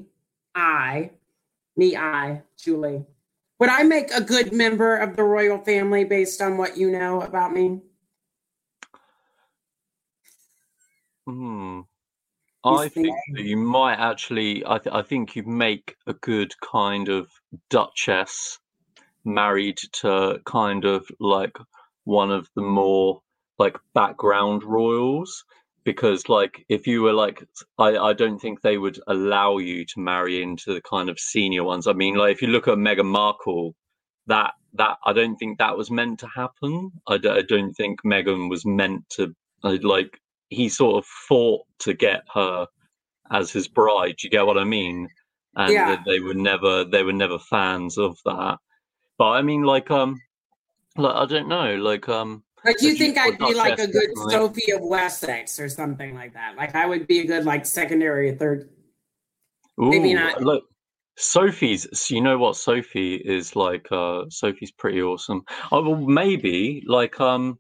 Julie? Would I make a good member of the royal family based on what you know about me? I think that you might actually. I think you'd make a good kind of duchess, married to kind of like one of the more like background royals. Because, like, if you were like, I don't think they would allow you to marry into the kind of senior ones. I mean, like, if you look at Meghan Markle, that I don't think that was meant to happen. I don't think Meghan was meant to, like, he sort of fought to get her as his bride. Do you get what I mean? And they were never fans of that. But I mean, like I don't know, like But you think I'd be like a good Sophie of Wessex or something like that? Like I would be a good like secondary or third. Maybe not. Look, Sophie's. You know what Sophie is like? Sophie's pretty awesome. Oh, well, maybe like you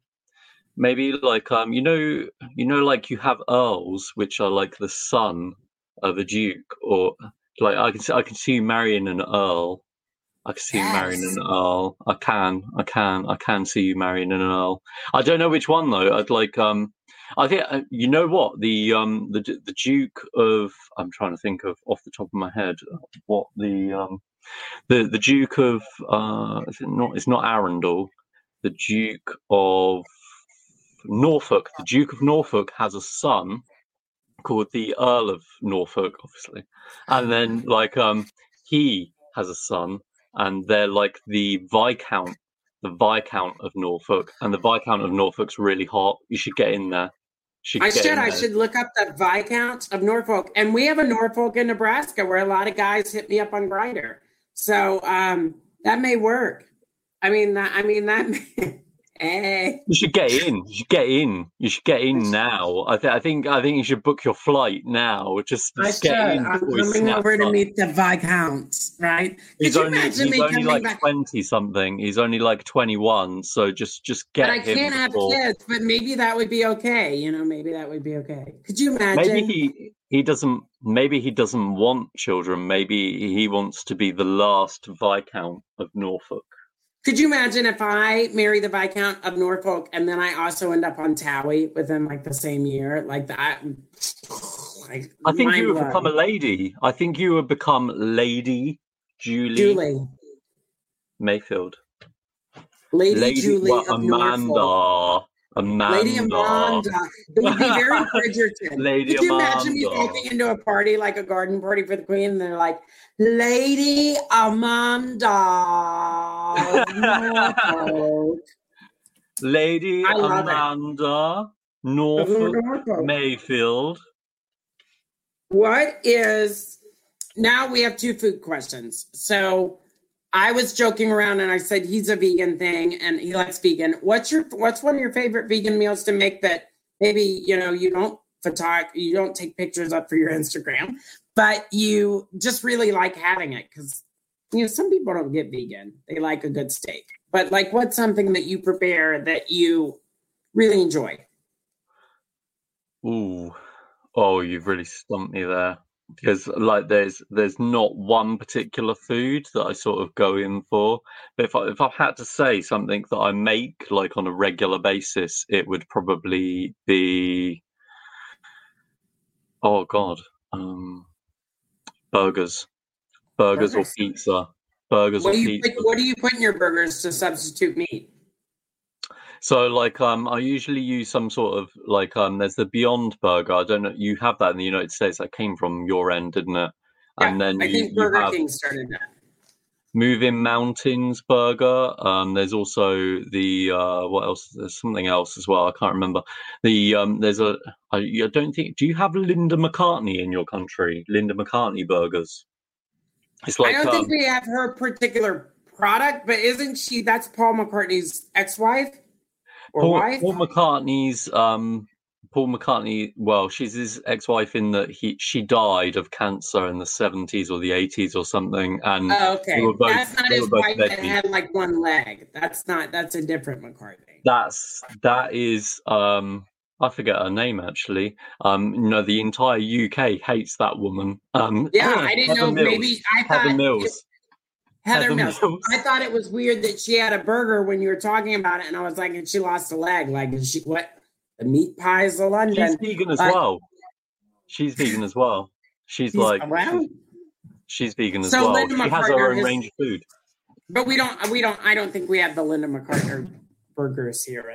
know, like you have earls, which are like the son of a duke, or like I can see you marrying an earl. I can see you marrying an earl. I can see you marrying an earl. I don't know which one though. I'd like I think you know what the Duke of, I'm trying to think of off the top of my head what the Duke of it's not Arundel. The Duke of Norfolk. The Duke of Norfolk has a son called the Earl of Norfolk, obviously, and then like he has a son. And they're like the Viscount of Norfolk, and the Viscount of Norfolk's really hot. You should get in there. I should look up the Viscount of Norfolk, and we have a Norfolk in Nebraska where a lot of guys hit me up on Grindr. So that may work. Hey. You should get in. You should get in now. I think you should book your flight now. Just get in. I'm coming over to meet the Viscounts, right? He's only like 20 something. He's only like 21. So just get him. But I can't have kids. But maybe that would be okay. You know, maybe that would be okay. Could you imagine? Maybe he doesn't. Maybe he doesn't want children. Maybe he wants to be the last Viscount of Norfolk. Could you imagine if I marry the Viscount of Norfolk and then I also end up on Towie within like the same year? Like that. Like, I think you would become a lady. I think you would become Lady Julie Mayfield. Lady Julie of Amanda. Norfolk. Amanda. Lady Amanda. It would be very Bridgerton. Lady Could you Amanda. imagine me walking into a party, like a garden party for the Queen, and they're like, Lady Amanda. Lady Amanda Norfolk Mayfield. What is, now we have 2 food questions. So I was joking around and I said he's a vegan thing and he likes vegan. What's one of your favorite vegan meals to make that maybe, you know, you don't take pictures up for your Instagram, but you just really like having it? Because, you know, some people don't get vegan. They like a good steak. But like, what's something that you prepare that you really enjoy? Ooh. Oh, you've really stumped me there. Because like there's not one particular food that I sort of go in for. But if I had to say something that I make like on a regular basis, it would probably be burgers or pizza. Burgers or pizza. What do you put in your burgers to substitute meat? So like I usually use some sort of like there's the Beyond Burger. I don't know, you have that in the United States. That came from your end, didn't it? Yeah, and then I think Burger King started that. Moving Mountains Burger. There's also the what else? There's something else as well. I can't remember. The I don't think. Do you have Linda McCartney in your country? Linda McCartney burgers. It's like I don't think we have her particular product, but isn't she? That's Paul McCartney's ex-wife. or wife. Paul McCartney. Well, she's his ex-wife in that she died of cancer in the 70s or the 80s or something. And okay, that's not his wife that had like one leg. That's a different McCartney. That is. I forget her name actually. The entire UK hates that woman. I didn't know. Mills. Maybe I thought Heather Mills. Heather Mills. I thought it was weird that she had a burger when you were talking about it, and I was like, and she lost a leg. Like, is she what? The meat pies of London. She's vegan as well. She's vegan as well. She's vegan as well. Linda she has her own range of food. But I don't think we have the Linda McCartney burgers here.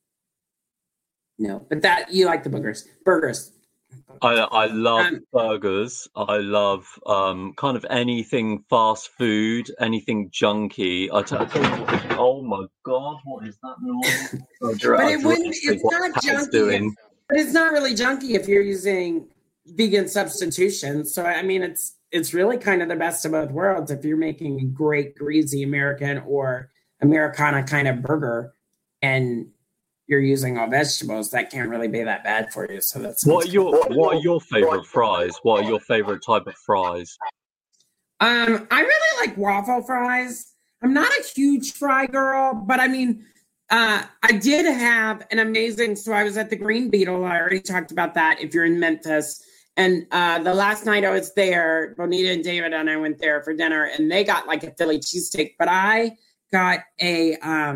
No, but that you like the burgers. I love burgers. I love kind of anything fast food, anything junky. Oh my God, what is that noise? It's not junky. But it's not really junky if you're using vegan substitutions. So I mean, it's really kind of the best of both worlds if you're making a great greasy American or Americana kind of burger, and you're using all vegetables, that can't really be that bad for you. So that's what are your favorite fries? What are your favorite type of fries? I really like waffle fries. I'm not a huge fry girl, but I mean, I did have an amazing. So I was at the Green Beetle. I already talked about that. If you're in Memphis, and the last night I was there, Bonita and David and I went there for dinner, and they got like a Philly cheesesteak, but I got a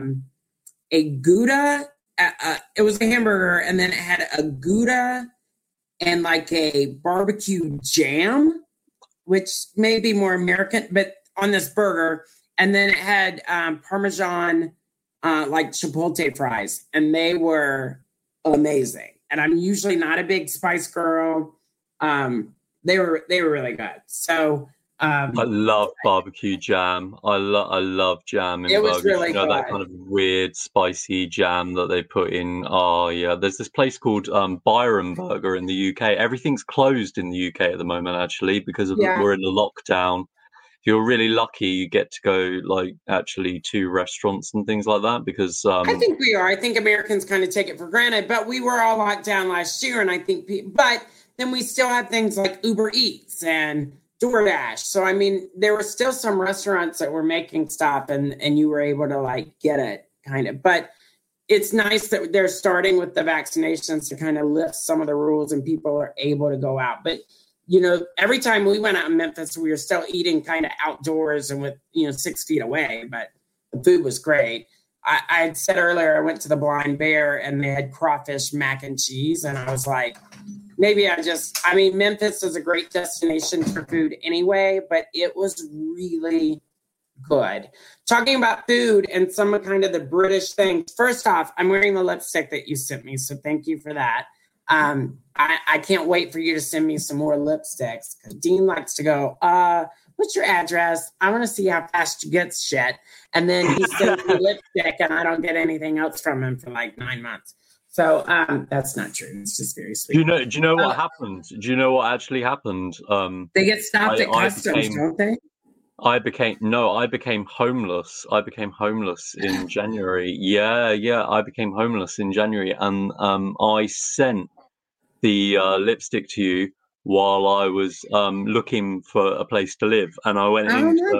Gouda. It was a hamburger, and then it had a Gouda and like a barbecue jam, which may be more American, but on this burger. And then it had Parmesan, like Chipotle fries, and they were amazing. And I'm usually not a big spice girl. They were really good. So I love barbecue jam. I love jam in it burgers. Was really good. That kind of weird spicy jam that they put in. Oh yeah, there's this place called Byron Burger in the UK. Everything's closed in the UK at the moment, actually, because we're in a lockdown. If you're really lucky, you get to go like actually to restaurants and things like that. Because I think we are. I think Americans kind of take it for granted, but we were all locked down last year, and I think. But then we still have things like Uber Eats and DoorDash. So, I mean, there were still some restaurants that were making stuff and you were able to like get it kind of, but it's nice that they're starting with the vaccinations to kind of lift some of the rules and people are able to go out. But, every time we went out in Memphis, we were still eating kind of outdoors and with, 6 feet away, but the food was great. I had said earlier, I went to the Blind Bear and they had crawfish mac and cheese. And I was like, Memphis is a great destination for food anyway, but it was really good. Talking about food and some of kind of the British things. First off, I'm wearing the lipstick that you sent me, so thank you for that. I can't wait for you to send me some more lipsticks because Dean likes to go, what's your address? I want to see how fast you get shit. And then he sends me lipstick and I don't get anything else from him for like 9 months. So that's not true. It's just very sweet. Do you know what happened? Do you know what actually happened? They get stopped at customs, don't they? I became homeless. I became homeless in January. Yeah. I became homeless in January, and I sent the lipstick to you while I was looking for a place to live, and I went.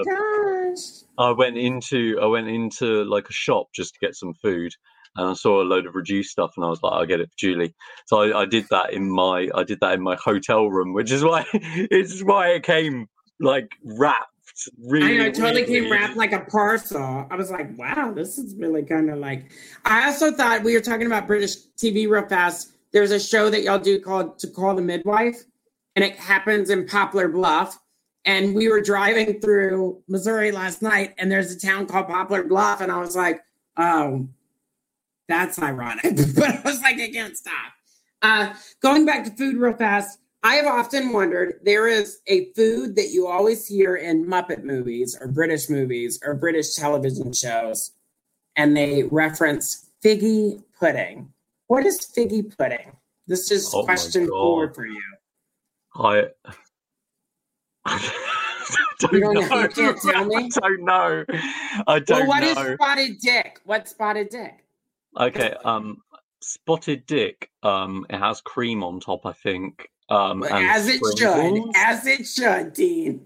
I went into like a shop just to get some food. And I saw a load of reduced stuff, and I was like, "I'll get it for Julie." So I did that in my hotel room, which is why it came like wrapped. Really, I know, totally came wrapped like a parcel. I was like, "Wow, this is really kind of like." I also thought we were talking about British TV real fast. There's a show that y'all do called "To Call the Midwife," and it happens in Poplar Bluff. And we were driving through Missouri last night, and there's a town called Poplar Bluff, and I was like, "Oh." That's ironic, but I was like, I can't stop. Going back to food real fast, I have often wondered, there is a food that you always hear in Muppet movies or British television shows, and they reference figgy pudding. What is figgy pudding? This is question 4 for you. I don't know. You can't tell me? I don't know. Well, what is spotted dick? What's spotted dick? Okay. Spotted dick. It has cream on top, I think. And as it sprinkles. should. As it should, Dean.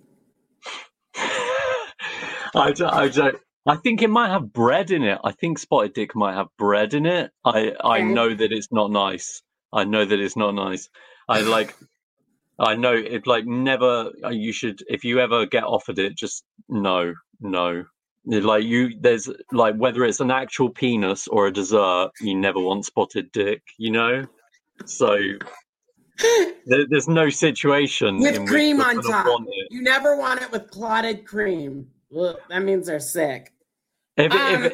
I don't. I think it might have bread in it. I think spotted dick might have bread in it. I know that it's not nice. I know that it's not nice. I know it. Like, never. You should, if you ever get offered it, just no. Like, there's like, whether it's an actual penis or a dessert, you never want spotted dick. You know, so there's no situation with cream on top. You never want it with clotted cream. Well, that means they're sick. No.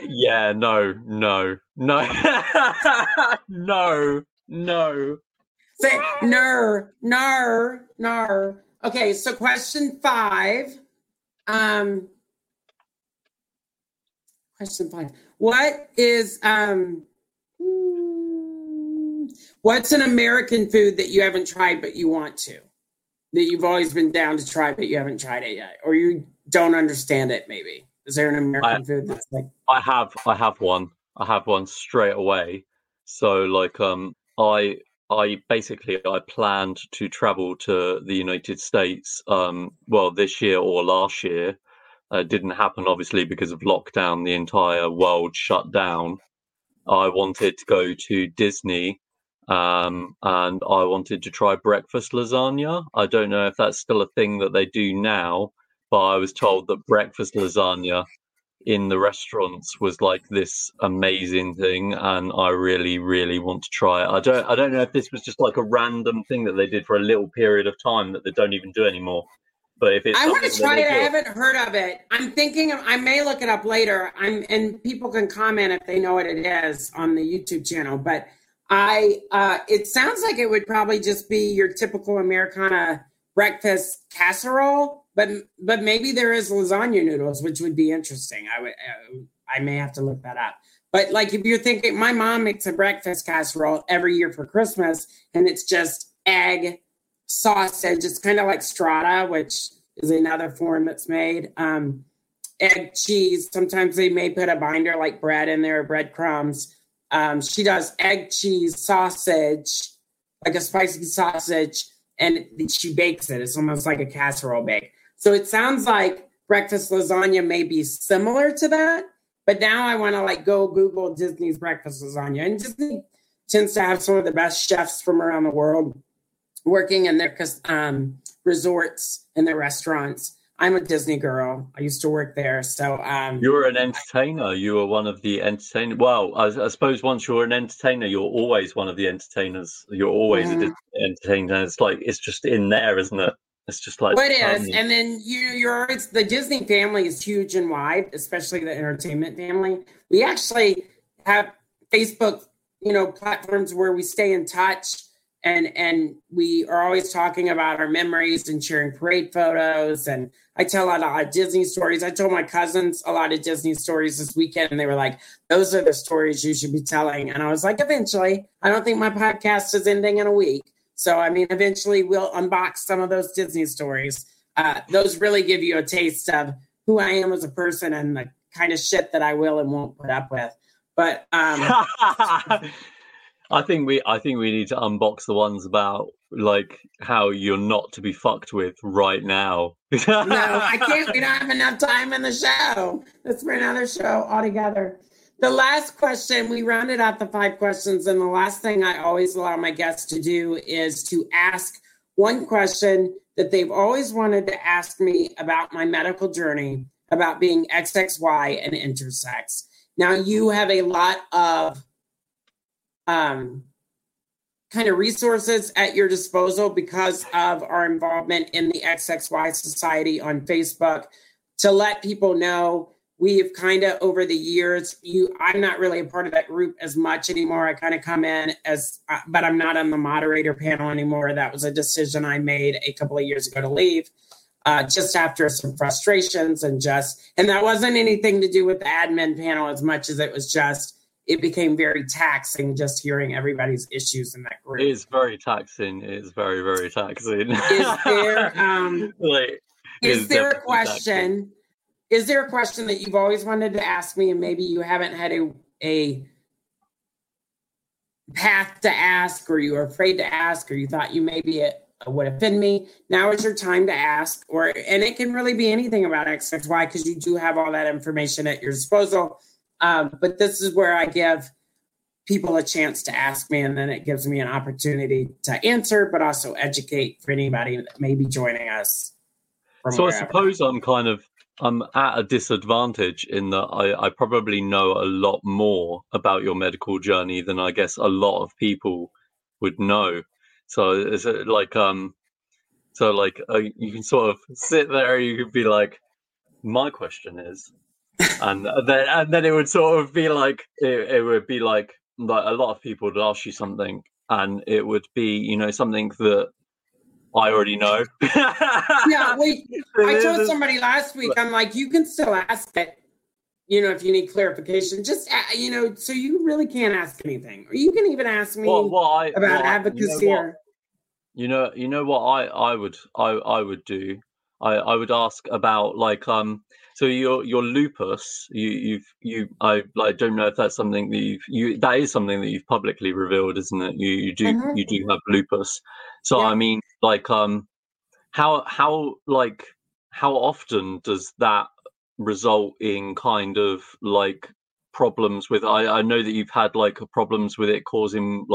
Say nar. Okay, so question 5. Question 5. What is what's an American food that you haven't tried but you want to? That you've always been down to try but you haven't tried it yet, or you don't understand it? Maybe is there an American food that's like? I have one. I have one straight away. So like I planned to travel to the United States this year or last year. Didn't happen obviously because of lockdown. The entire world shut down. I wanted to go to Disney. And I wanted to try breakfast lasagna. I don't know if that's still a thing that they do now, but I was told that breakfast lasagna in the restaurants was like this amazing thing, and I really, really want to try it. I don't know if this was just like a random thing that they did for a little period of time that they don't even do anymore. But if it's, I want to try it. I haven't heard of it. I'm thinking I may look it up later. And people can comment if they know what it is on the YouTube channel, but it sounds like it would probably just be your typical Americana breakfast casserole, but maybe there is lasagna noodles, which would be interesting. I may have to look that up. But like, if you're thinking, my mom makes a breakfast casserole every year for Christmas, and it's just egg, sausage. It's kind of like strata, which is another form that's made. Egg, cheese. Sometimes they may put a binder like bread in there, breadcrumbs. She does egg, cheese, sausage, like a spicy sausage, and she bakes it. It's almost like a casserole bake. So it sounds like breakfast lasagna may be similar to that. But now I want to like go Google Disney's breakfast lasagna. And Disney tends to have some of the best chefs from around the world working in their resorts and their restaurants. I'm a Disney girl. I used to work there. So you were an entertainer. You were one of the entertainers. Well, I suppose once you're an entertainer, you're always one of the entertainers. You're always an entertainer. It's like, it's just in there, isn't it? It's just like, well, it is. And then you're the Disney family is huge and wide, especially the entertainment family. We actually have Facebook, platforms where we stay in touch, and we are always talking about our memories and sharing parade photos. And I tell a lot of Disney stories. I told my cousins a lot of Disney stories this weekend, and they were like, "Those are the stories you should be telling." And I was like, "Eventually, I don't think my podcast is ending in a week." So, eventually we'll unbox some of those Disney stories. Those really give you a taste of who I am as a person and the kind of shit that I will and won't put up with. But I think we need to unbox the ones about like how you're not to be fucked with right now. No, I can't. We don't have enough time in the show. That's for another show altogether. The last question, we rounded out the 5 questions, and the last thing I always allow my guests to do is to ask one question that they've always wanted to ask me about my medical journey, about being XXY and intersex. Now, you have a lot of kind of resources at your disposal because of our involvement in the XXY Society on Facebook to let people know. We have kind of over the years, I'm not really a part of that group as much anymore. I kind of come in but I'm not on the moderator panel anymore. That was a decision I made a couple of years ago to leave, just after some frustrations and that wasn't anything to do with the admin panel as much as it became very taxing just hearing everybody's issues in that group. It is very taxing. It is very, very taxing. Is there a question? Taxing. Is there a question that you've always wanted to ask me and maybe you haven't had a path to ask, or you were afraid to ask, or you thought you maybe it would offend me, now is your time to ask. And it can really be anything about XXY, because you do have all that information at your disposal. But this is where I give people a chance to ask me, and then it gives me an opportunity to answer, but also educate for anybody that may be joining us. So wherever. I suppose I'm at a disadvantage in that I probably know a lot more about your medical journey than I guess a lot of people would know. So is it like you can sort of sit there, you could be like, my question is, and then it would sort of be like it would be like a lot of people would ask you something, and it would be something that I already know. Yeah, I told somebody last week, I'm like, you can still ask it, if you need clarification. Just, so you really can't ask anything. Or you can even ask me about advocacy. You know what I would do? I would ask about so your lupus. I don't know if that's something that that is something that you've publicly revealed, isn't it? You do have lupus. So yeah. I mean, how often does that result in kind of problems with? I know that you've had problems with it causing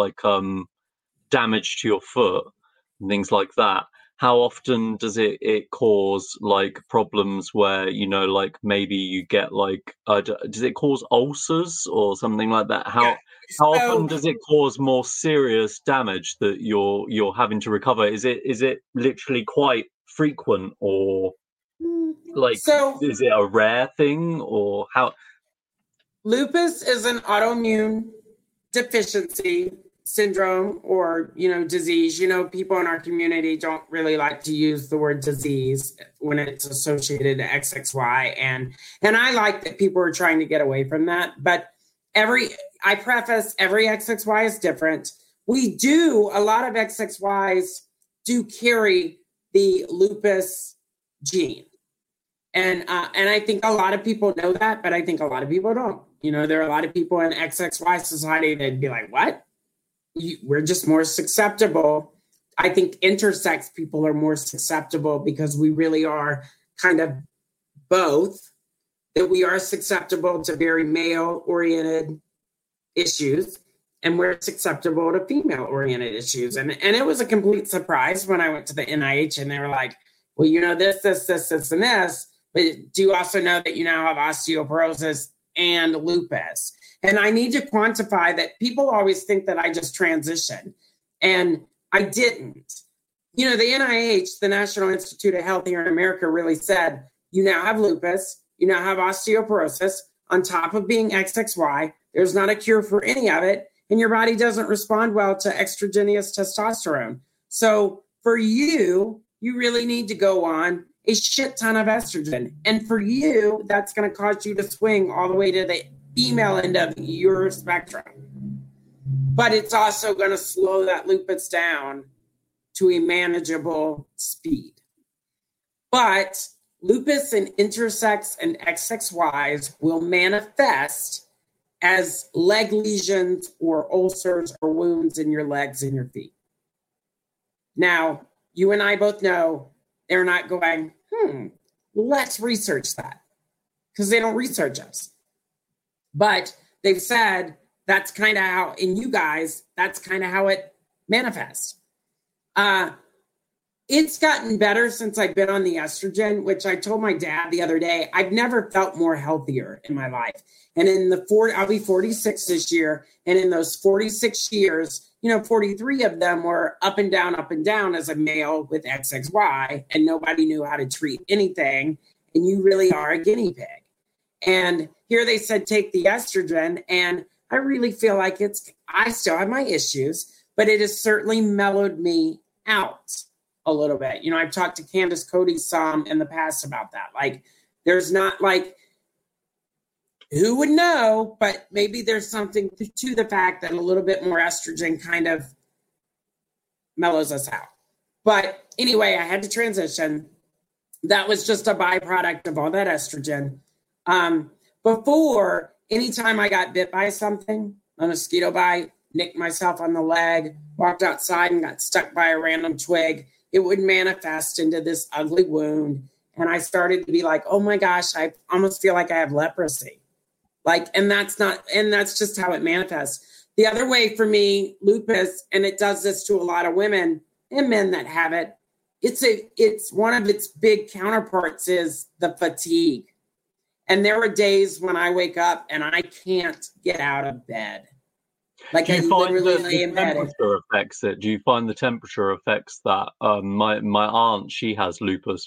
damage to your foot and things like that. How often does it cause problems where maybe you get does it cause ulcers or something like that? How often does it cause more serious damage that you're having to recover? Is it literally quite frequent, or is it a rare thing, or how? Lupus is an autoimmune deficiency syndrome or disease. People in our community don't really like to use the word disease when it's associated to XXY, and I like that people are trying to get away from that. But I preface, every XXY is different. A lot of XXYs do carry the lupus gene, and I think a lot of people know that, but I think a lot of people don't. There are a lot of people in XXY society that'd be like, what? We're just more susceptible. I think intersex people are more susceptible because we really are kind of both, that we are susceptible to very male-oriented issues, and we're susceptible to female-oriented issues. And it was a complete surprise when I went to the NIH and they were like, well, this, and this, but do you also know that you now have osteoporosis and lupus? And I need to quantify that. People always think that I just transitioned, and I didn't. The NIH, the National Institute of Health here in America, really said, you now have lupus, you now have osteoporosis, on top of being XXY. There's not a cure for any of it, and your body doesn't respond well to extragenous testosterone. So for you really need to go on a shit ton of estrogen. And for you, that's going to cause you to swing all the way to the female end of your spectrum. But it's also going to slow that lupus down to a manageable speed. But lupus and intersex and XXYs will manifest as leg lesions or ulcers or wounds in your legs and your feet. Now, you and I both know they're not going, let's research that, because they don't research us. But they've said that's kind of how, in you guys, that's kind of how it manifests. It's gotten better since I've been on the estrogen, which I told my dad the other day, I've never felt more healthier in my life. And I'll be 46 this year. And in those 46 years, 43 of them were up and down as a male with XXY, and nobody knew how to treat anything. And you really are a guinea pig. And here they said, take the estrogen. And I really feel like I still have my issues, but it has certainly mellowed me out a little bit. I've talked to Candace Cody some in the past about that. There's not who would know, but maybe there's something to the fact that a little bit more estrogen kind of mellows us out. But anyway, I had to transition. That was just a byproduct of all that estrogen. Before, anytime I got bit by something, a mosquito bite, nicked myself on the leg, walked outside and got stuck by a random twig, it would manifest into this ugly wound. And I started to be like, oh my gosh, I almost feel like I have leprosy. And that's just how it manifests. The other way for me, lupus, and it does this to a lot of women and men that have it, it's one of its big counterparts is the fatigue. And there are days when I wake up and I can't get out of bed. Like, do you find the temperature affects it? Do you find the temperature affects that? My aunt, she has lupus.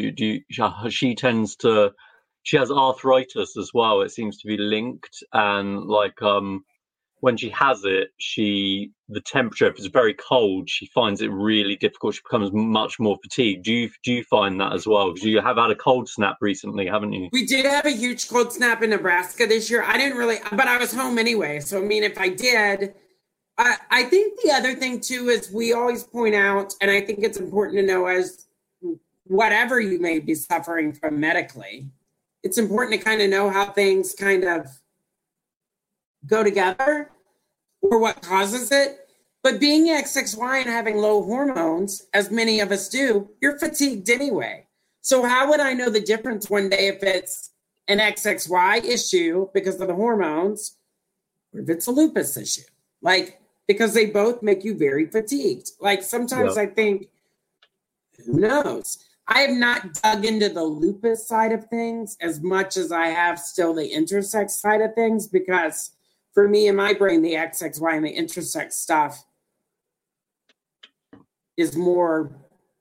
She has arthritis as well. It seems to be linked, and when she has it, the temperature, if it's very cold, she finds it really difficult. She becomes much more fatigued. Do you find that as well? Because you have had a cold snap recently, haven't you? We did have a huge cold snap in Nebraska this year. I didn't really, but I was home anyway. So, I mean, if I did, I think the other thing too is we always point out, and I think it's important to know as whatever you may be suffering from medically, it's important to kind of know how things kind of go together or what causes it. But being XXY and having low hormones, as many of us do, you're fatigued anyway. So how would I know the difference one day if it's an XXY issue because of the hormones or if it's a lupus issue? Because they both make you very fatigued. Sometimes I think, who knows? I have not dug into the lupus side of things as much as I have still the intersex side of things, because for me in my brain, the XXY and the intersex stuff is more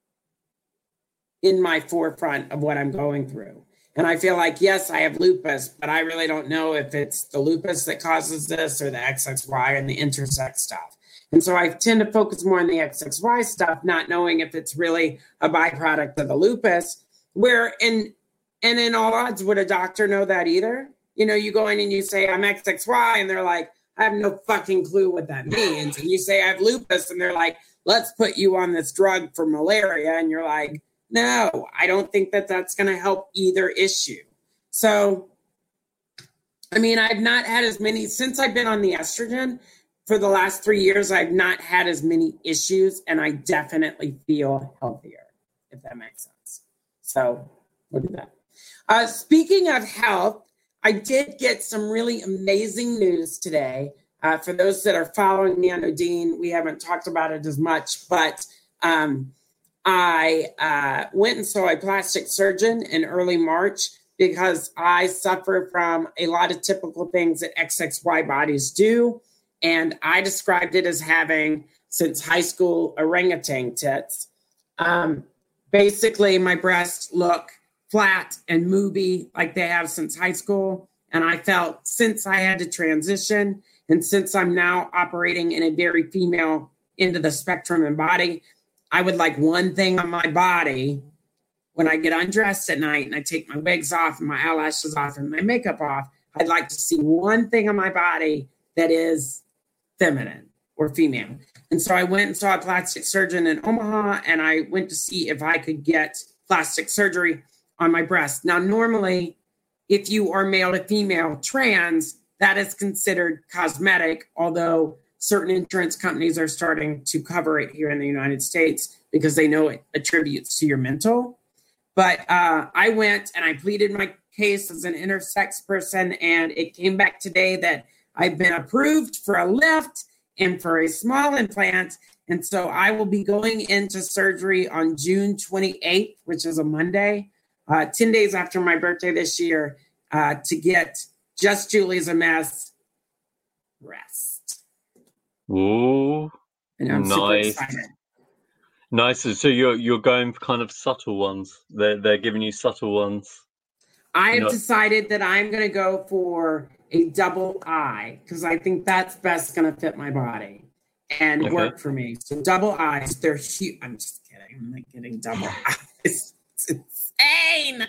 in my forefront of what I'm going through. And I feel like, yes, I have lupus, but I really don't know if it's the lupus that causes this or the XXY and the intersex stuff. And so I tend to focus more on the XXY stuff, not knowing if it's really a byproduct of the lupus, and in all odds, would a doctor know that either? You go in and you say, I'm XXY, and they're like, I have no fucking clue what that means. And you say, I have lupus, and they're like, let's put you on this drug for malaria. And you're like, no, I don't think that that's going to help either issue. So, I mean, I've not had as many, since I've been on the estrogen for the last 3 years, I've not had as many issues, and I definitely feel healthier, if that makes sense. So, look at that. Speaking of health, I did get some really amazing news today. For those that are following me on Odin, we haven't talked about it as much, but I went and saw a plastic surgeon in early March because I suffer from a lot of typical things that XXY bodies do. And I described it as having, since high school, orangutan tits. Basically, my breasts look flat and moody like they have since high school. And I felt since I had to transition and since I'm now operating in a very female end of the spectrum and body, I would like one thing on my body when I get undressed at night and I take my wigs off and my eyelashes off and my makeup off. I'd like to see one thing on my body that is feminine or female. And so I went and saw a plastic surgeon in Omaha, and I went to see if I could get plastic surgery on my breast. Now, normally, if you are male to female trans, that is considered cosmetic, although certain insurance companies are starting to cover it here in the United States because they know it attributes to your mental. But I went and I pleaded my case as an intersex person, and it came back today that I've been approved for a lift and for a small implant. And so I will be going into surgery on June 28th, which is a Monday, 10 days after my birthday this year, to get Just Julie's a Mess breast. Ooh, and I'm super excited. Nice. So you're going for kind of subtle ones. They're giving you subtle ones. I have decided that I'm going to go for a double eye because I think that's best going to fit my body and work for me. So double eyes, they're huge. I'm just kidding. I'm not getting double eyes. It's insane.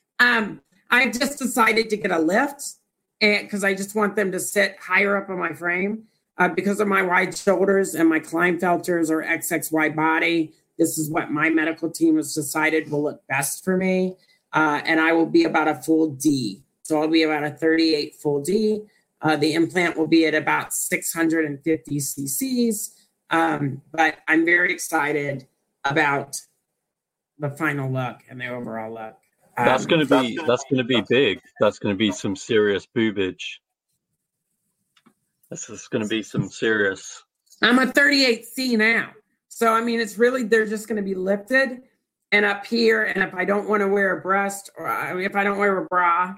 I just decided to get a lift because I just want them to sit higher up on my frame because of my wide shoulders and my Klinefelters or XXY body. This is what my medical team has decided will look best for me. And I will be about a full D. So I'll be about a 38 full D. The implant will be at about 650 cc's. But I'm very excited about the final look and the overall look. That's going to be big. That's going to be some serious boobage. That's going to be some serious. I'm a 38C now. So, I mean, it's really, they're just going to be lifted and up here. And if I don't want to wear a breast or if I don't wear a bra,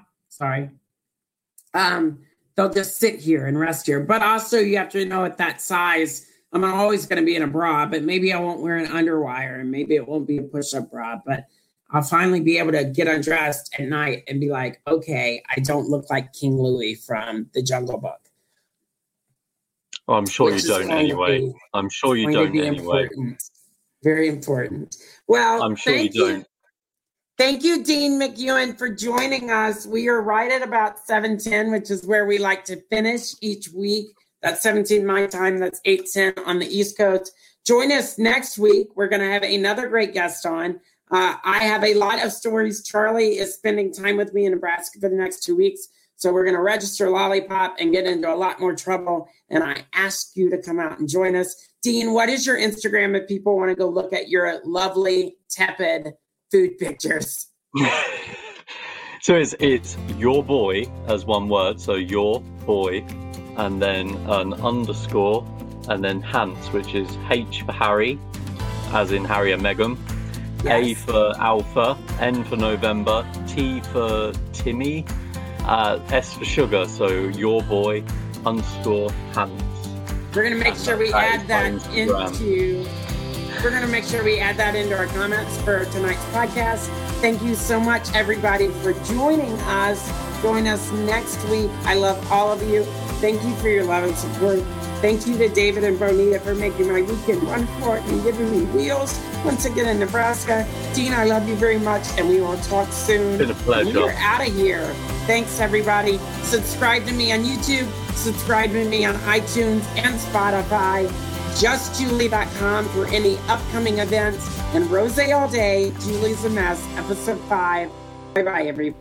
they'll just sit here and rest here. But also you have to know at that size, I'm always going to be in a bra, but maybe I won't wear an underwire and maybe it won't be a push-up bra, but I'll finally be able to get undressed at night and be like, okay, I don't look like King Louie from The Jungle Book. Oh, I'm sure you don't anyway. I'm sure you don't anyway. Very important. Well, I'm sure you don't. Thank you, Dean McEwen, for joining us. We are right at about 7:10, which is where we like to finish each week. That's 7:10 my time. That's 8:10 on the East Coast. Join us next week. We're going to have another great guest on. I have a lot of stories. Charlie is spending time with me in Nebraska for the next 2 weeks. So we're going to register Lollipop and get into a lot more trouble. And I ask you to come out and join us. Dean, what is your Instagram if people want to go look at your lovely, tepid food pictures? So it's your boy as one word. So your boy, and then an underscore, and then Hans, which is H for Harry, as in Harry and Meghan. Yes. A for Alpha, N for November, T for Timmy, S for Sugar. So your boy underscore Hans. We're gonna make sure we add that into. We're gonna make sure we add that into our comments for tonight's podcast. Thank you so much, everybody, for joining us. Join us next week. I love all of you. Thank you for your love and support. Thank you to David and Bonita for making my weekend run for it and giving me wheels once again in Nebraska. Dean, I love you very much, and we will talk soon. It's been a pleasure. We're out of here. Thanks, everybody. Subscribe to me on YouTube. Subscribe to me on iTunes and Spotify. JustJulie.com for any upcoming events. And Rose All Day, Julie's a Mess, Episode 5. Bye-bye, everybody.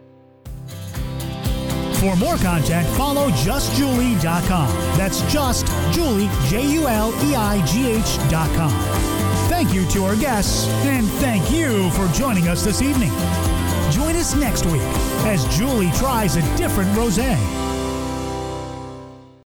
For more content, follow JustJulie.com. That's just Julie, JULEIGH.com. Thank you to our guests, and thank you for joining us this evening. Join us next week as Julie tries a different rosé.